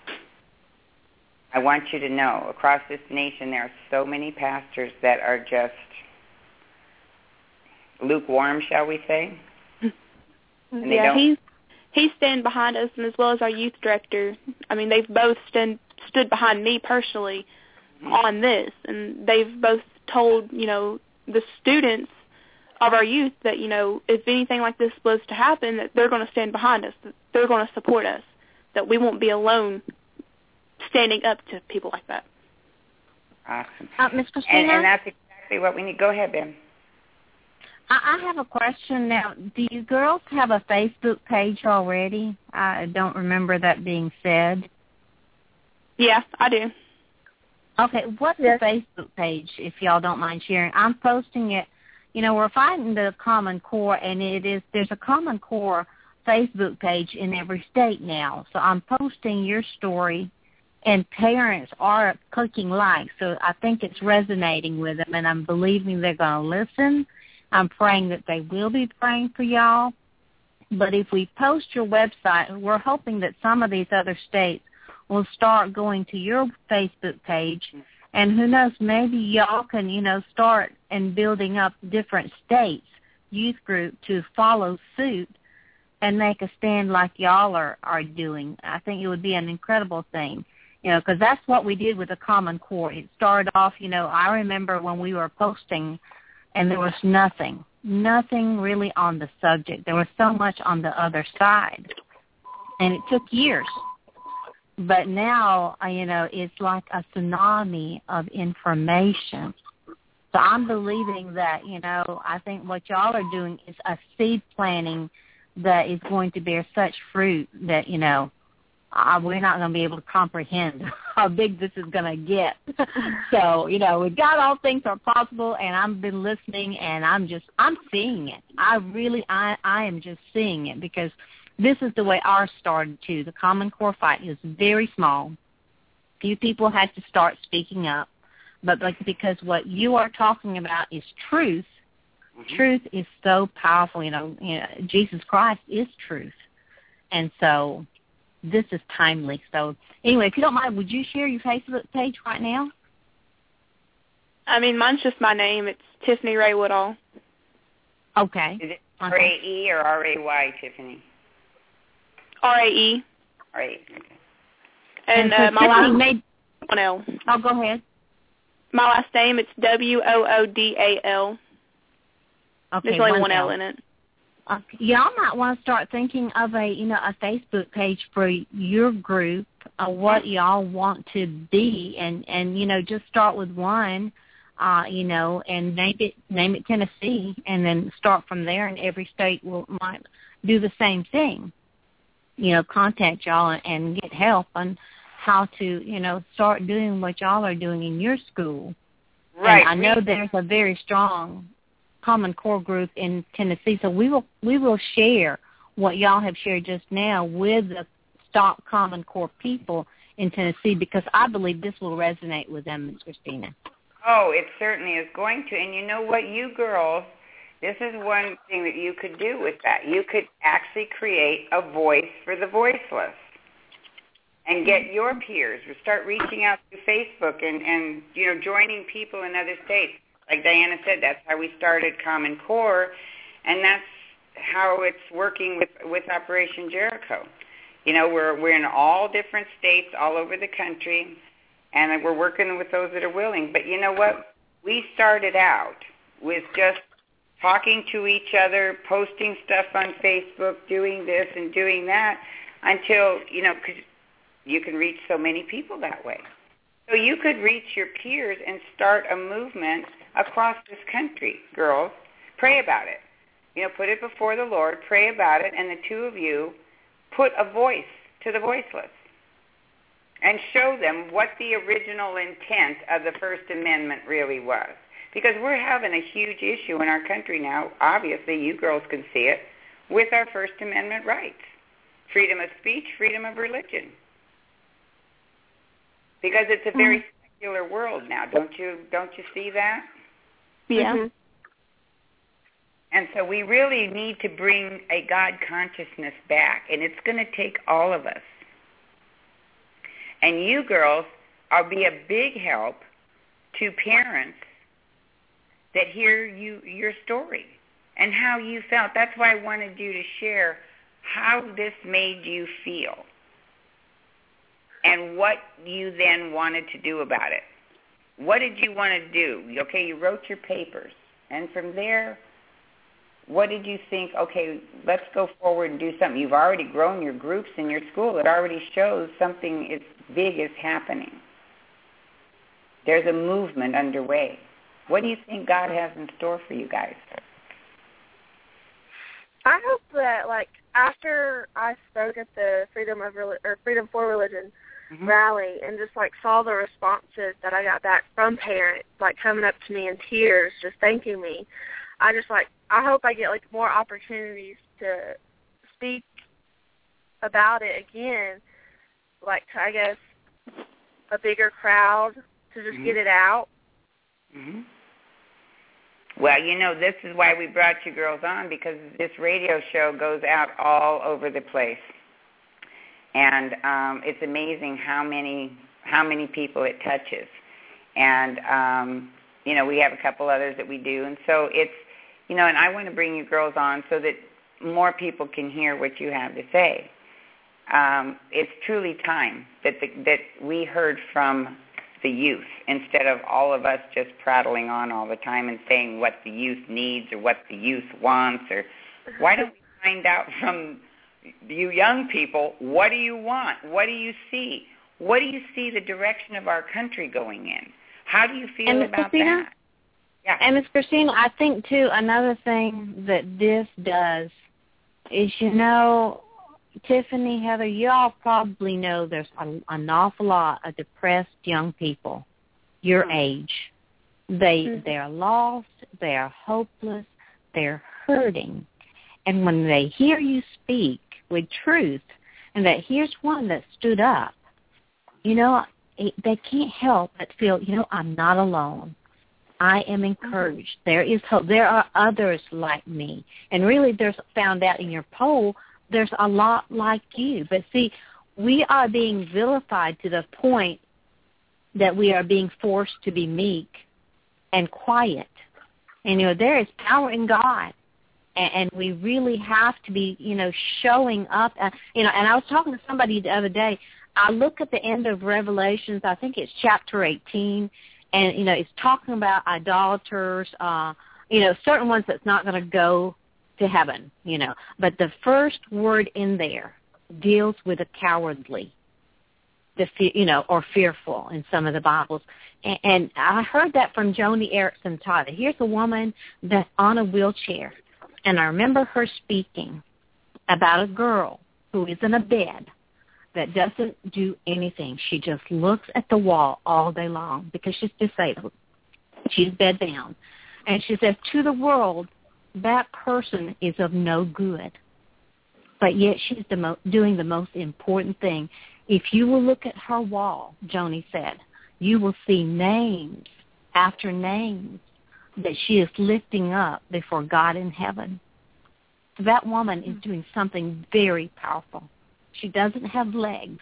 I want you to know, across this nation, there are so many pastors that are just lukewarm, shall we say? And yeah, he's he's standing behind us, and as well as our youth director. I mean, they've both stand, stood behind me personally mm-hmm. on this, and they've both told, you know, the students of our youth that, you know, if anything like this was to happen, that they're going to stand behind us, that they're going to support us, that we won't be alone standing up to people like that. Awesome. Uh, Miz Christina? And, and that's exactly what we need. Go ahead, Ben. I have a question now. Do you girls have a Facebook page already? I don't remember that being said. Yeah, I do. Okay, what's yes. the Facebook page, if y'all don't mind sharing? I'm posting it. You know, we're fighting the Common Core, and it is there's a Common Core Facebook page in every state now. So I'm posting your story, and parents are clicking like. So I think it's resonating with them, and I'm believing they're going to listen. I'm praying that they will be praying for y'all. But if we post your website, we're hoping that some of these other states will start going to your Facebook page. And who knows, maybe y'all can, you know, start and building up different states, youth group, to follow suit and make a stand like y'all are, are doing. I think it would be an incredible thing, you know, because that's what we did with the Common Core. It started off, you know, I remember when we were posting, and there was nothing, nothing really on the subject. There was so much on the other side, and it took years. But now, you know, it's like a tsunami of information. So I'm believing that, you know, I think what y'all are doing is a seed planting that is going to bear such fruit that, you know, uh, we're not going to be able to comprehend how big this is going to get. So, you know, with God, all things are possible, and I've been listening, and I'm just, I'm seeing it. I really, I, I am just seeing it, because this is the way ours started, too. The Common Core fight is very small. Few people had to start speaking up, but like because what you are talking about is truth. Mm-hmm. Truth is so powerful. You know, you know, Jesus Christ is truth, and so this is timely. So anyway, if you don't mind, would you share your Facebook page right now? I mean, mine's just my name. It's Tiffany Ray Woodall. Okay. Is it okay. R A E or R A Y, Tiffany? R A E. R A E. Okay. And, and uh, so my last made, one L. Oh, go ahead. My last name, it's W O O D A L. Okay, There's only one, one L L in it. Uh, y'all might want to start thinking of a, you know, a Facebook page for your group, uh, what y'all want to be, and, and you know, just start with one, uh, you know, and name it name it Tennessee, and then start from there. And every state will might do the same thing. You know, contact y'all and, and get help on how to, you know, start doing what y'all are doing in your school. Right. And I know there's a very strong Common Core group in Tennessee, so we will we will share what y'all have shared just now with the stock Common Core people in Tennessee, because I believe this will resonate with them, Miz Christina. Oh, it certainly is going to. And you know what, you girls, this is one thing that you could do with that. You could actually create a voice for the voiceless and get your peers. Start reaching out to Facebook and, and, you know, joining people in other states. Like Diana said, that's how we started Common Core, and that's how it's working with, with Operation Jericho. You know, we're we're in all different states all over the country, and we're working with those that are willing. But you know what? We started out with just talking to each other, posting stuff on Facebook, doing this and doing that, until, you know, because you can reach so many people that way. So you could reach your peers and start a movement across this country, girls. Pray about it. You know, put it before the Lord, pray about it, and the two of you put a voice to the voiceless and show them what the original intent of the First Amendment really was. Because we're having a huge issue in our country now, obviously you girls can see it, with our First Amendment rights. Freedom of speech, freedom of religion. Because it's a very mm-hmm. secular world now. Don't you don't you see that? Yeah. Mm-hmm. And so we really need to bring a God consciousness back, and it's going to take all of us. And you girls will be a big help to parents that hear you your story and how you felt. That's why I wanted you to share how this made you feel and what you then wanted to do about it. What did you want to do? Okay, you wrote your papers, and from there, what did you think, okay, let's go forward and do something? You've already grown your groups in your school. It already shows something is big is happening. There's a movement underway. What do you think God has in store for you guys? I hope that, like, after I spoke at the Freedom of Reli- or Freedom for Religion mm-hmm. rally and just, like, saw the responses that I got back from parents, like, coming up to me in tears, just thanking me, I just, like, I hope I get, like, more opportunities to speak about it again, like, to, I guess, a bigger crowd to just mm-hmm. get it out. Mm-hmm. Well, you know, this is why we brought you girls on, because this radio show goes out all over the place. And um, it's amazing how many how many people it touches. And, um, you know, we have a couple others that we do. And so it's, you know, and I want to bring you girls on so that more people can hear what you have to say. Um, it's truly time that the, that we heard from the youth instead of all of us just prattling on all the time and saying what the youth needs or what the youth wants. Or why don't we find out from you young people, what do you want? What do you see? What do you see the direction of our country going in? How do you feel and about Christina, that? Yeah. And Miz Christina, I think, too, another thing that this does is, you know, Tiffany, Heather, you all probably know there's a, an awful lot of depressed young people your age. They mm-hmm. they're lost, they're hopeless, they're hurting. And when they hear you speak with truth, and that here's one that stood up, you know, they can't help but feel, you know, I'm not alone. I am encouraged. Mm-hmm. There is hope. There are others like me. And really, there's found out in your poll, there's a lot like you. But see, we are being vilified to the point that we are being forced to be meek and quiet. And, you know, there is power in God. And, and we really have to be, you know, showing up. Uh, you know, and I was talking to somebody the other day. I look at the end of Revelations, I think it's chapter eighteen, and, you know, it's talking about idolaters, uh, you know, certain ones that's not going to go to heaven, you know. But the first word in there deals with the cowardly, the you know, or fearful in some of the Bibles. And, and I heard that from Joni Eareckson Tada. Here's a woman that's on a wheelchair, and I remember her speaking about a girl who is in a bed that doesn't do anything. She just looks at the wall all day long because she's disabled. She's bedbound. And she says, to the world, that person is of no good. But yet she's the mo- doing the most important thing. If you will look at her wall, Joni said, you will see names after names that she is lifting up before God in heaven. That woman is doing something very powerful. She doesn't have legs,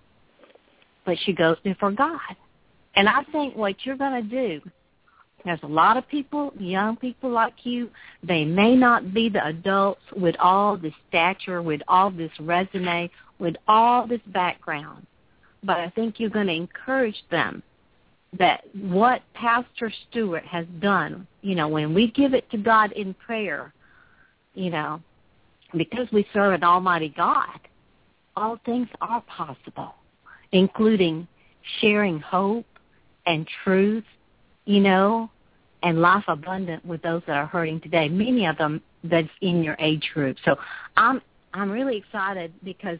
but she goes before God. And I think what you're going to do, there's a lot of people, young people like you, they may not be the adults with all this stature, with all this resume, with all this background, but I think you're going to encourage them that what Pastor Stewart has done, you know, when we give it to God in prayer, you know, because we serve an almighty God, all things are possible, including sharing hope and truth, you know, and life abundant with those that are hurting today, many of them that's in your age group. So I'm I'm really excited because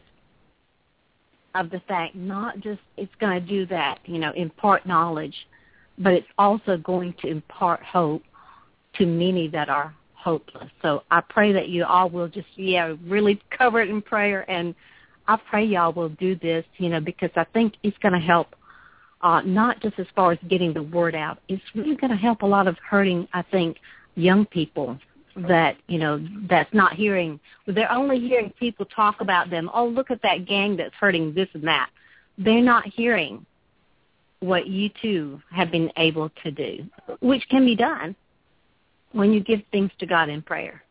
of the fact not just it's going to do that, you know, impart knowledge, but it's also going to impart hope to many that are hopeless. So I pray that you all will just, yeah, really cover it in prayer, and I pray y'all will do this, you know, because I think it's going to help uh, not just as far as getting the word out. It's really going to help a lot of hurting, I think, young people that, you know, that's not hearing. They're only hearing people talk about them. Oh, look at that gang that's hurting this and that. They're not hearing what you two have been able to do, which can be done when you give things to God in prayer.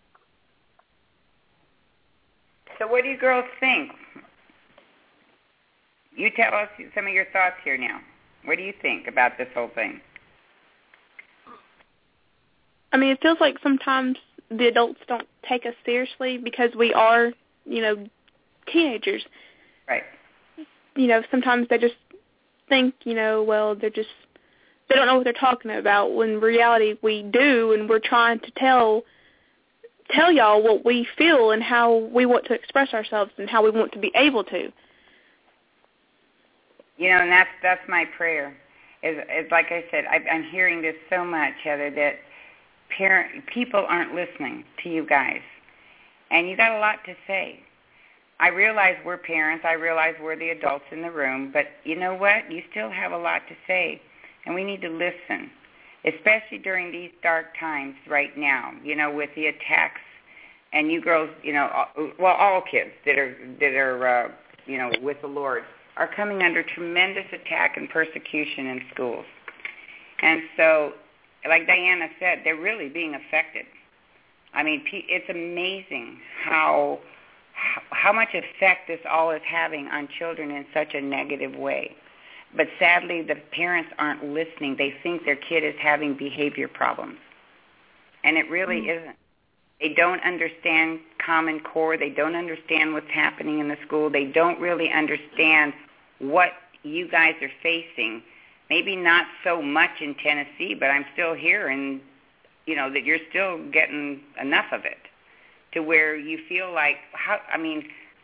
So what do you girls think? You tell us some of your thoughts here now. What do you think about this whole thing? I mean, it feels like sometimes the adults don't take us seriously because we are, you know, teenagers. Right. You know, sometimes they just think, you know, well, they're just, they don't know what they're talking about, when in reality we do, and we're trying to tell tell y'all what we feel and how we want to express ourselves and how we want to be able to. You know, and that's that's my prayer. Is, is like I said, I, I'm hearing this so much, Heather, that parent people aren't listening to you guys, and you got a lot to say. I realize we're parents. I realize we're the adults in the room, but you know what? You still have a lot to say, and we need to listen, especially during these dark times right now, you know, with the attacks. And you girls, you know, well, all kids that are, that are uh, you know, with the Lord are coming under tremendous attack and persecution in schools. And so, like Diana said, they're really being affected. I mean, it's amazing how how much effect this all is having on children in such a negative way. But sadly, the parents aren't listening. They think their kid is having behavior problems. And it really mm. isn't. They don't understand Common Core. They don't understand what's happening in the school. They don't really understand what you guys are facing. Maybe not so much in Tennessee, but I'm still hearing, you know, that you're still getting enough of it to where you feel like, how, I mean,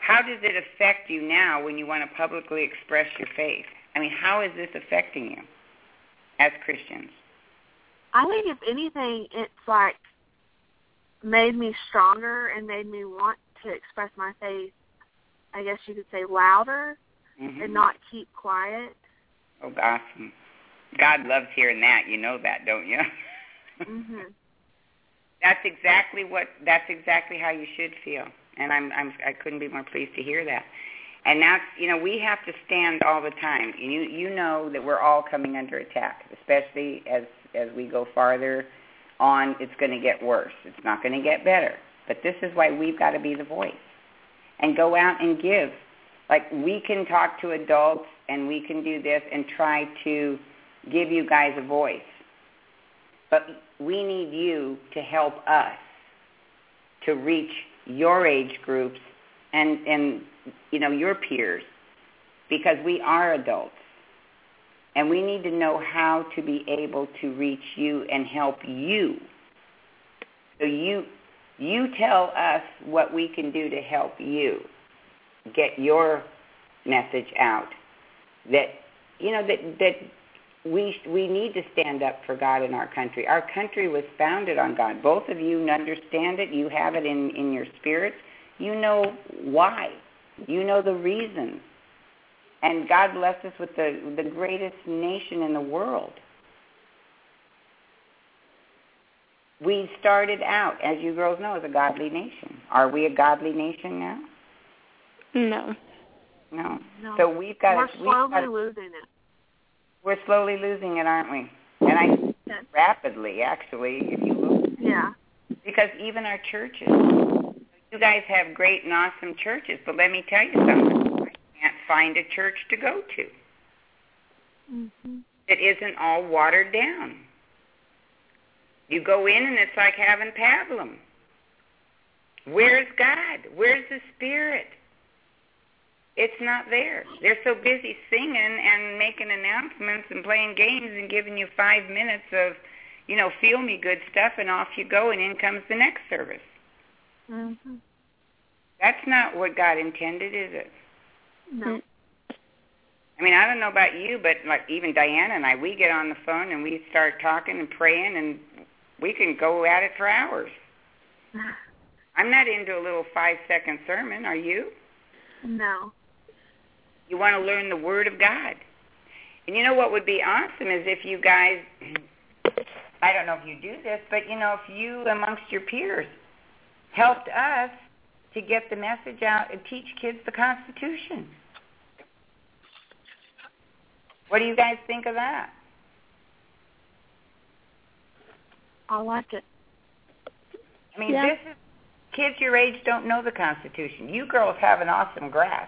how does it affect you now when you want to publicly express your faith? I mean, how is this affecting you as Christians? I think if anything, it's like made me stronger and made me want to express my faith, I guess you could say, louder mm-hmm. and not keep quiet. Oh, awesome. God loves hearing that. You know that, don't you? mm-hmm. That's exactly what. That's exactly how you should feel, and I'm, I'm. I couldn't be more pleased to hear that. And that's, you know, we have to stand all the time. You you know that we're all coming under attack, especially as as we go farther on. It's going to get worse. It's not going to get better. But this is why we've got to be the voice and go out and give. Like, we can talk to adults and we can do this and try to give you guys a voice. But we need you to help us to reach your age groups and, and you know, your peers, because we are adults. And we need to know how to be able to reach you and help you. So you you tell us what we can do to help you get your message out. That, you know, that that we we need to stand up for God in our country. Our country was founded on God. Both of you understand it. You have it in, in your spirits. You know why. You know the reason. And God blessed us with the, the greatest nation in the world. We started out, as you girls know, as a godly nation. Are we a godly nation now? No. No. no. So we've got We're to, slowly got to, losing it. We're slowly losing it, aren't we? And I yes. rapidly, actually, if you look. Yeah. Because even our churches, you guys have great and awesome churches, but let me tell you something. I can't find a church to go to. Mm-hmm. It isn't all watered down. You go in and it's like having pablum. Where's God? Where's the Spirit? It's not there. They're so busy singing and making announcements and playing games and giving you five minutes of, you know, feel me good stuff, and off you go, and in comes the next service. Mm-hmm. That's not what God intended, is it? No. I mean, I don't know about you, but like even Diana and I, we get on the phone and we start talking and praying, and we can go at it for hours. I'm not into a little five-second sermon. Are you? No. You want to learn the Word of God. And you know what would be awesome is if you guys, I don't know if you do this, but, you know, if you amongst your peers helped us to get the message out and teach kids the Constitution. What do you guys think of that? I like it. I mean, yeah. this is, kids your age don't know the Constitution. You girls have an awesome grasp.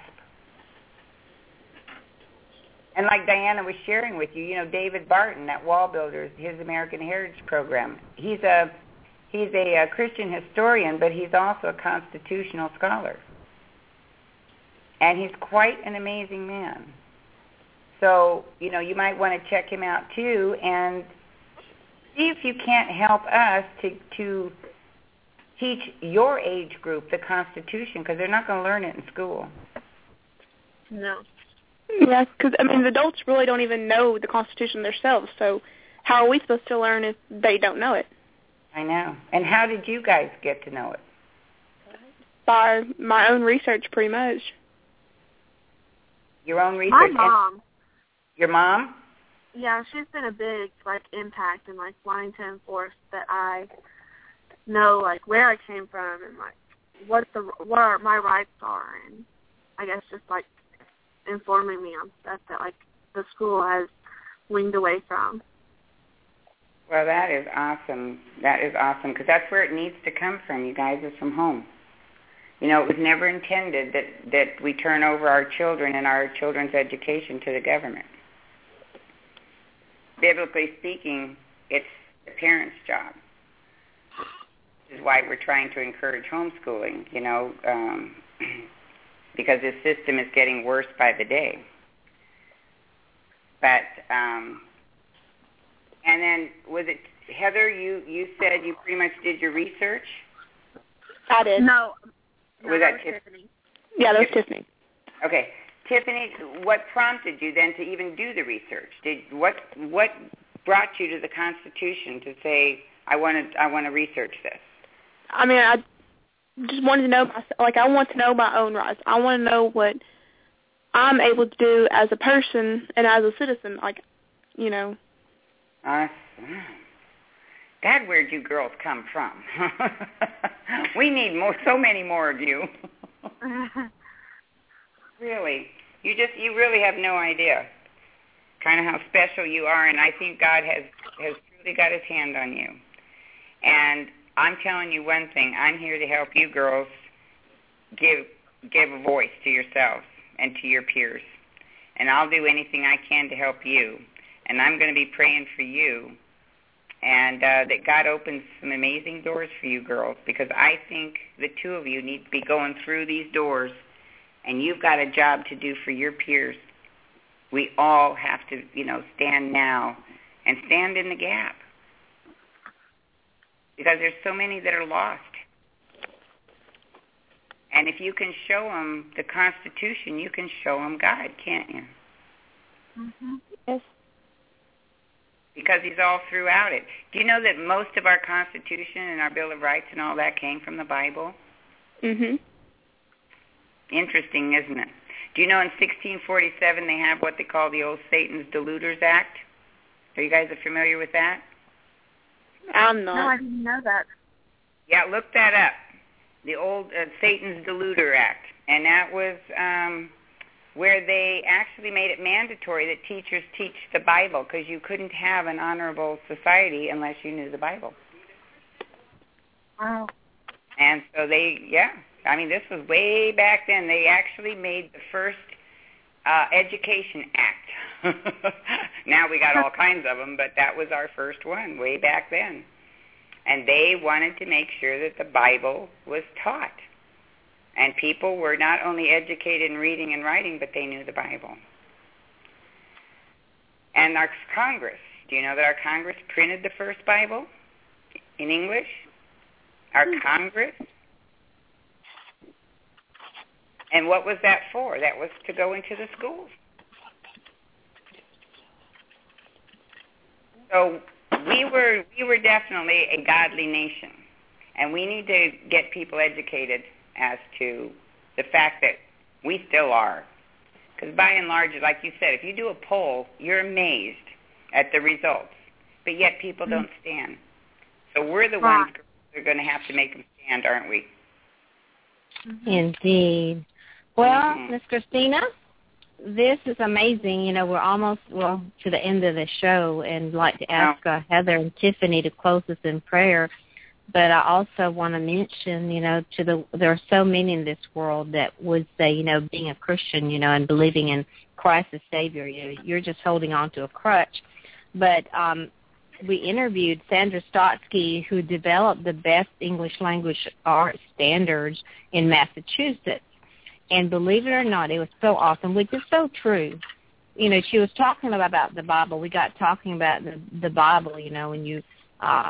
And like Diana was sharing with you, you know, David Barton, that wall builder, his American Heritage Program, he's a he's a, a Christian historian, but he's also a constitutional scholar. And he's quite an amazing man. So, you know, you might want to check him out too and see if you can't help us to to teach your age group the Constitution, because they're not going to learn it in school. No. Yeah, because, I mean, the adults really don't even know the Constitution themselves, so how are we supposed to learn if they don't know it? I know. And how did you guys get to know it? By my own research, pretty much. Your own research? My mom. Your mom? Yeah, she's been a big, like, impact in, like, wanting to enforce that I know, like, where I came from and, like, what the what are, my rights are, and I guess just, like, informing me on stuff that, like, the school has winged away from. Well, that is awesome. That is awesome, because that's where it needs to come from, you guys, is from home. You know, it was never intended that, that we turn over our children and our children's education to the government. Biblically speaking, it's the parents' job. This is why we're trying to encourage homeschooling, you know, um, because this system is getting worse by the day. But, um, and then was it, Heather, you, you said you pretty much did your research? I did. No. Was that Tiffany? Yeah, that was Tiffany. Okay. Tiffany, what prompted you then to even do the research? Did what what brought you to the Constitution to say, I want to I want to research this? I mean, I just wanted to know, my, like, I want to know my own rights. I want to know what I'm able to do as a person and as a citizen, like, you know. Awesome. God, where'd you girls come from? We need more, so many more of you. Really, you just you really have no idea, kind of how special you are, and I think God has has truly got His hand on you. And I'm telling you one thing: I'm here to help you girls give give a voice to yourselves and to your peers, and I'll do anything I can to help you. And I'm going to be praying for you, and uh, that God opens some amazing doors for you girls, because I think the two of you need to be going through these doors. And you've got a job to do for your peers. We all have to, you know, stand now and stand in the gap. Because there's so many that are lost. And if you can show them the Constitution, you can show them God, can't you? Mm-hmm. Yes. Because He's all throughout it. Do you know that most of our Constitution and our Bill of Rights and all that came from the Bible? Mm-hmm. Interesting, isn't it? Do you know in sixteen forty-seven they have what they call the old Satan's Deluders Act? Are you guys familiar with that? I'm not. No, I didn't know that. Yeah, look that up. The old uh, Satan's Deluder Act. And that was um, where they actually made it mandatory that teachers teach the Bible, because you couldn't have an honorable society unless you knew the Bible. Wow. And so they, yeah. I mean, this was way back then. They actually made the first uh, Education Act. Now we got all kinds of them, but that was our first one way back then. And they wanted to make sure that the Bible was taught. And people were not only educated in reading and writing, but they knew the Bible. And our Congress, do you know that our Congress printed the first Bible in English? Our Congress. And what was that for? That was to go into the schools. So we were we were definitely a godly nation, and we need to get people educated as to the fact that we still are. Because by and large, like you said, if you do a poll, you're amazed at the results, but yet people mm-hmm. don't stand. So we're the ones that are going to have to make them stand, aren't we? Indeed. Well, mm-hmm. Miss Christina, this is amazing. You know, we're almost, well, to the end of the show, and I'd like to ask uh, Heather and Tiffany to close us in prayer. But I also want to mention, you know, to the there are so many in this world that would say, you know, being a Christian, you know, and believing in Christ as Savior, you know, you're just holding on to a crutch. But um, we interviewed Sandra Stotsky, who developed the best English language art standards in Massachusetts. And believe it or not, it was so awesome, which is so true. You know, she was talking about the Bible. We got talking about the, the Bible, you know, when you uh,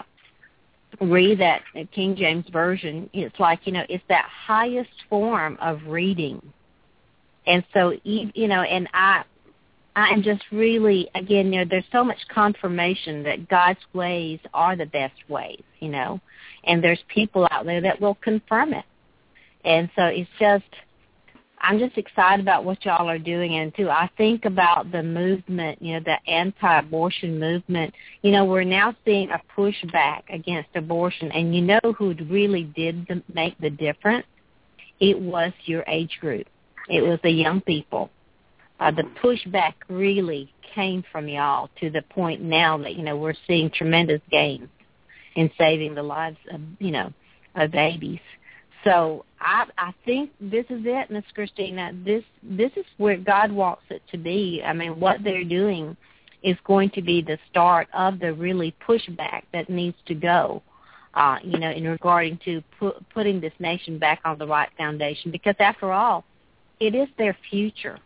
read that King James Version, it's like, you know, it's that highest form of reading. And so, you know, and I, I'm just really, again, you know, there's so much confirmation that God's ways are the best ways, you know, and there's people out there that will confirm it. And so it's just, I'm just excited about what y'all are doing. And, too, I think about the movement, you know, the anti-abortion movement. You know, we're now seeing a pushback against abortion. And you know who really did the, make the difference? It was your age group. It was the young people. Uh, the pushback really came from y'all to the point now that, you know, we're seeing tremendous gains in saving the lives of, you know, of babies. So I, I think this is it, Miss Christina. This this is where God wants it to be. I mean, what they're doing is going to be the start of the really pushback that needs to go, uh, you know, in regarding to pu- putting this nation back on the right foundation. Because after all, it is their future,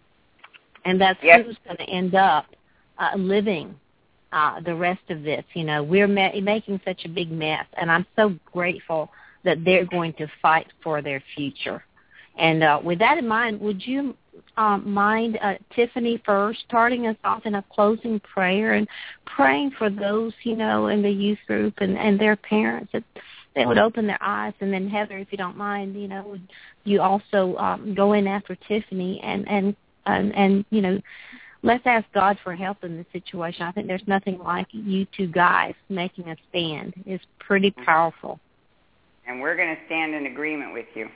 and that's yep. who's going to end up uh, living uh, the rest of this. You know, we're ma- making such a big mess, and I'm so grateful that they're going to fight for their future. And uh, with that in mind, would you um, mind, uh, Tiffany, first starting us off in a closing prayer and praying for those, you know, in the youth group and, and their parents, that they would open their eyes. And then, Heather, if you don't mind, you know, would you also um, go in after Tiffany and, and, and, and, you know, let's ask God for help in this situation. I think there's nothing like you two guys making a stand. It's pretty powerful. And we're going to stand in agreement with you.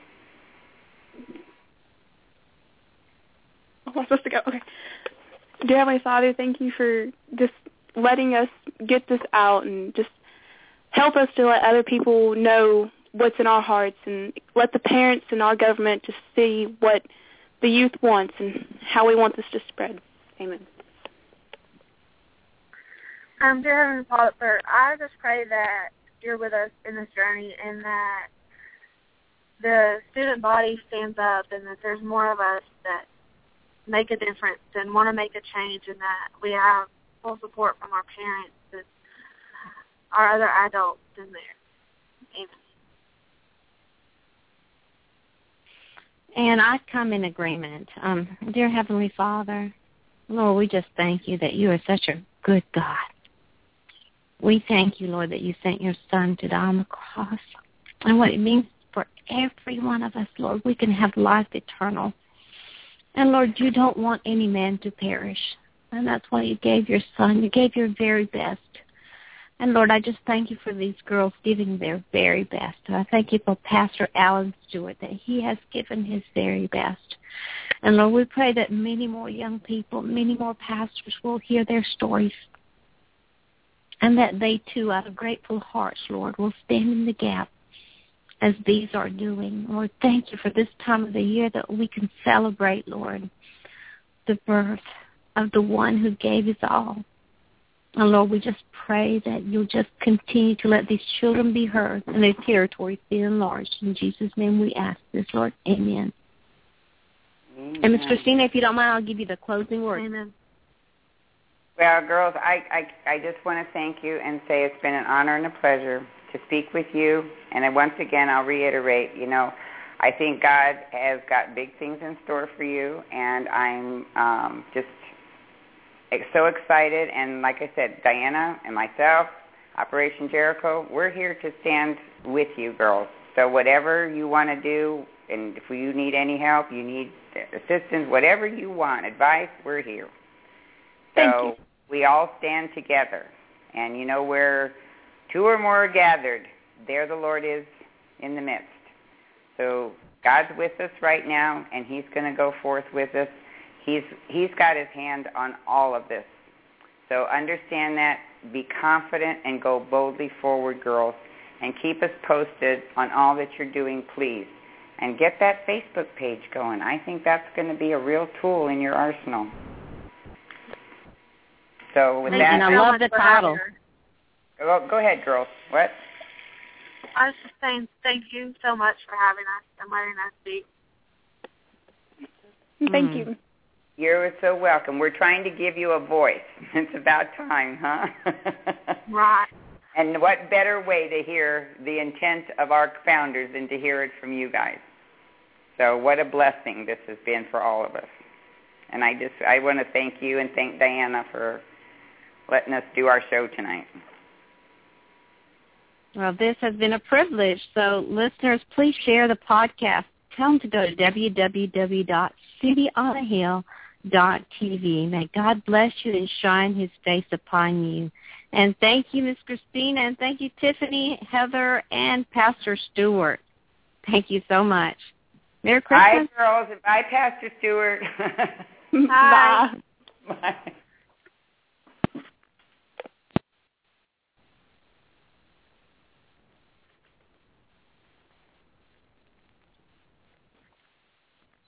Oh, I'm supposed to go. Okay. Dear Heavenly Father, thank you for just letting us get this out and just help us to let other people know what's in our hearts and let the parents and our government just see what the youth wants and how we want this to spread. Amen. Um, dear Heavenly Father, I just pray that you're with us in this journey and that the student body stands up and that there's more of us that make a difference and want to make a change, and that we have full support from our parents and our other adults in there. Amen. And I come in agreement. Um, dear Heavenly Father, Lord, we just thank you that you are such a good God. We thank you, Lord, that you sent your Son to die on the cross. And what it means for every one of us, Lord, we can have life eternal. And, Lord, you don't want any man to perish. And that's why you gave your Son. You gave your very best. And, Lord, I just thank you for these girls giving their very best. And I thank you for Pastor Alan Stewart, that he has given his very best. And, Lord, we pray that many more young people, many more pastors will hear their stories. And that they, too, out of grateful hearts, Lord, will stand in the gap as these are doing. Lord, thank you for this time of the year that we can celebrate, Lord, the birth of the one who gave us all. And, Lord, we just pray that you'll just continue to let these children be heard and their territories be enlarged. In Jesus' name we ask this, Lord. Amen. Amen. And Miss Christina, if you don't mind, I'll give you the closing word. Amen. Well, girls, I, I, I just want to thank you and say it's been an honor and a pleasure to speak with you. And then once again, I'll reiterate, you know, I think God has got big things in store for you, and I'm um, just so excited. And like I said, Diana and myself, Operation Jericho, we're here to stand with you, girls. So whatever you want to do, and if you need any help, you need assistance, whatever you want, advice, we're here. Thank so you. We all stand together. And, you know, where two or more are gathered, there the Lord is in the midst. So God's with us right now, and he's going to go forth with us. He's He's got his hand on all of this. So understand that. Be confident and go boldly forward, girls, and keep us posted on all that you're doing, please. And get that Facebook page going. I think that's going to be a real tool in your arsenal. So with Thank that, and I love the title. Go, go ahead, girls. What? I was just saying thank you so much for having us and letting us speak. Thank mm. you. You're so welcome. We're trying to give you a voice. It's about time, huh? Right. And what better way to hear the intent of our founders than to hear it from you guys? So what a blessing this has been for all of us. And I just I want to thank you and thank Diana for letting us do our show tonight. Well, this has been a privilege. So, listeners, please share the podcast. Tell them to go to w w w dot city on a hill dot t v. May God bless you and shine his face upon you. And thank you, Miss Christina, and thank you, Tiffany, Heather, and Pastor Stewart. Thank you so much. Merry Christmas. Bye, girls. Bye, Pastor Stewart. Bye. Bye.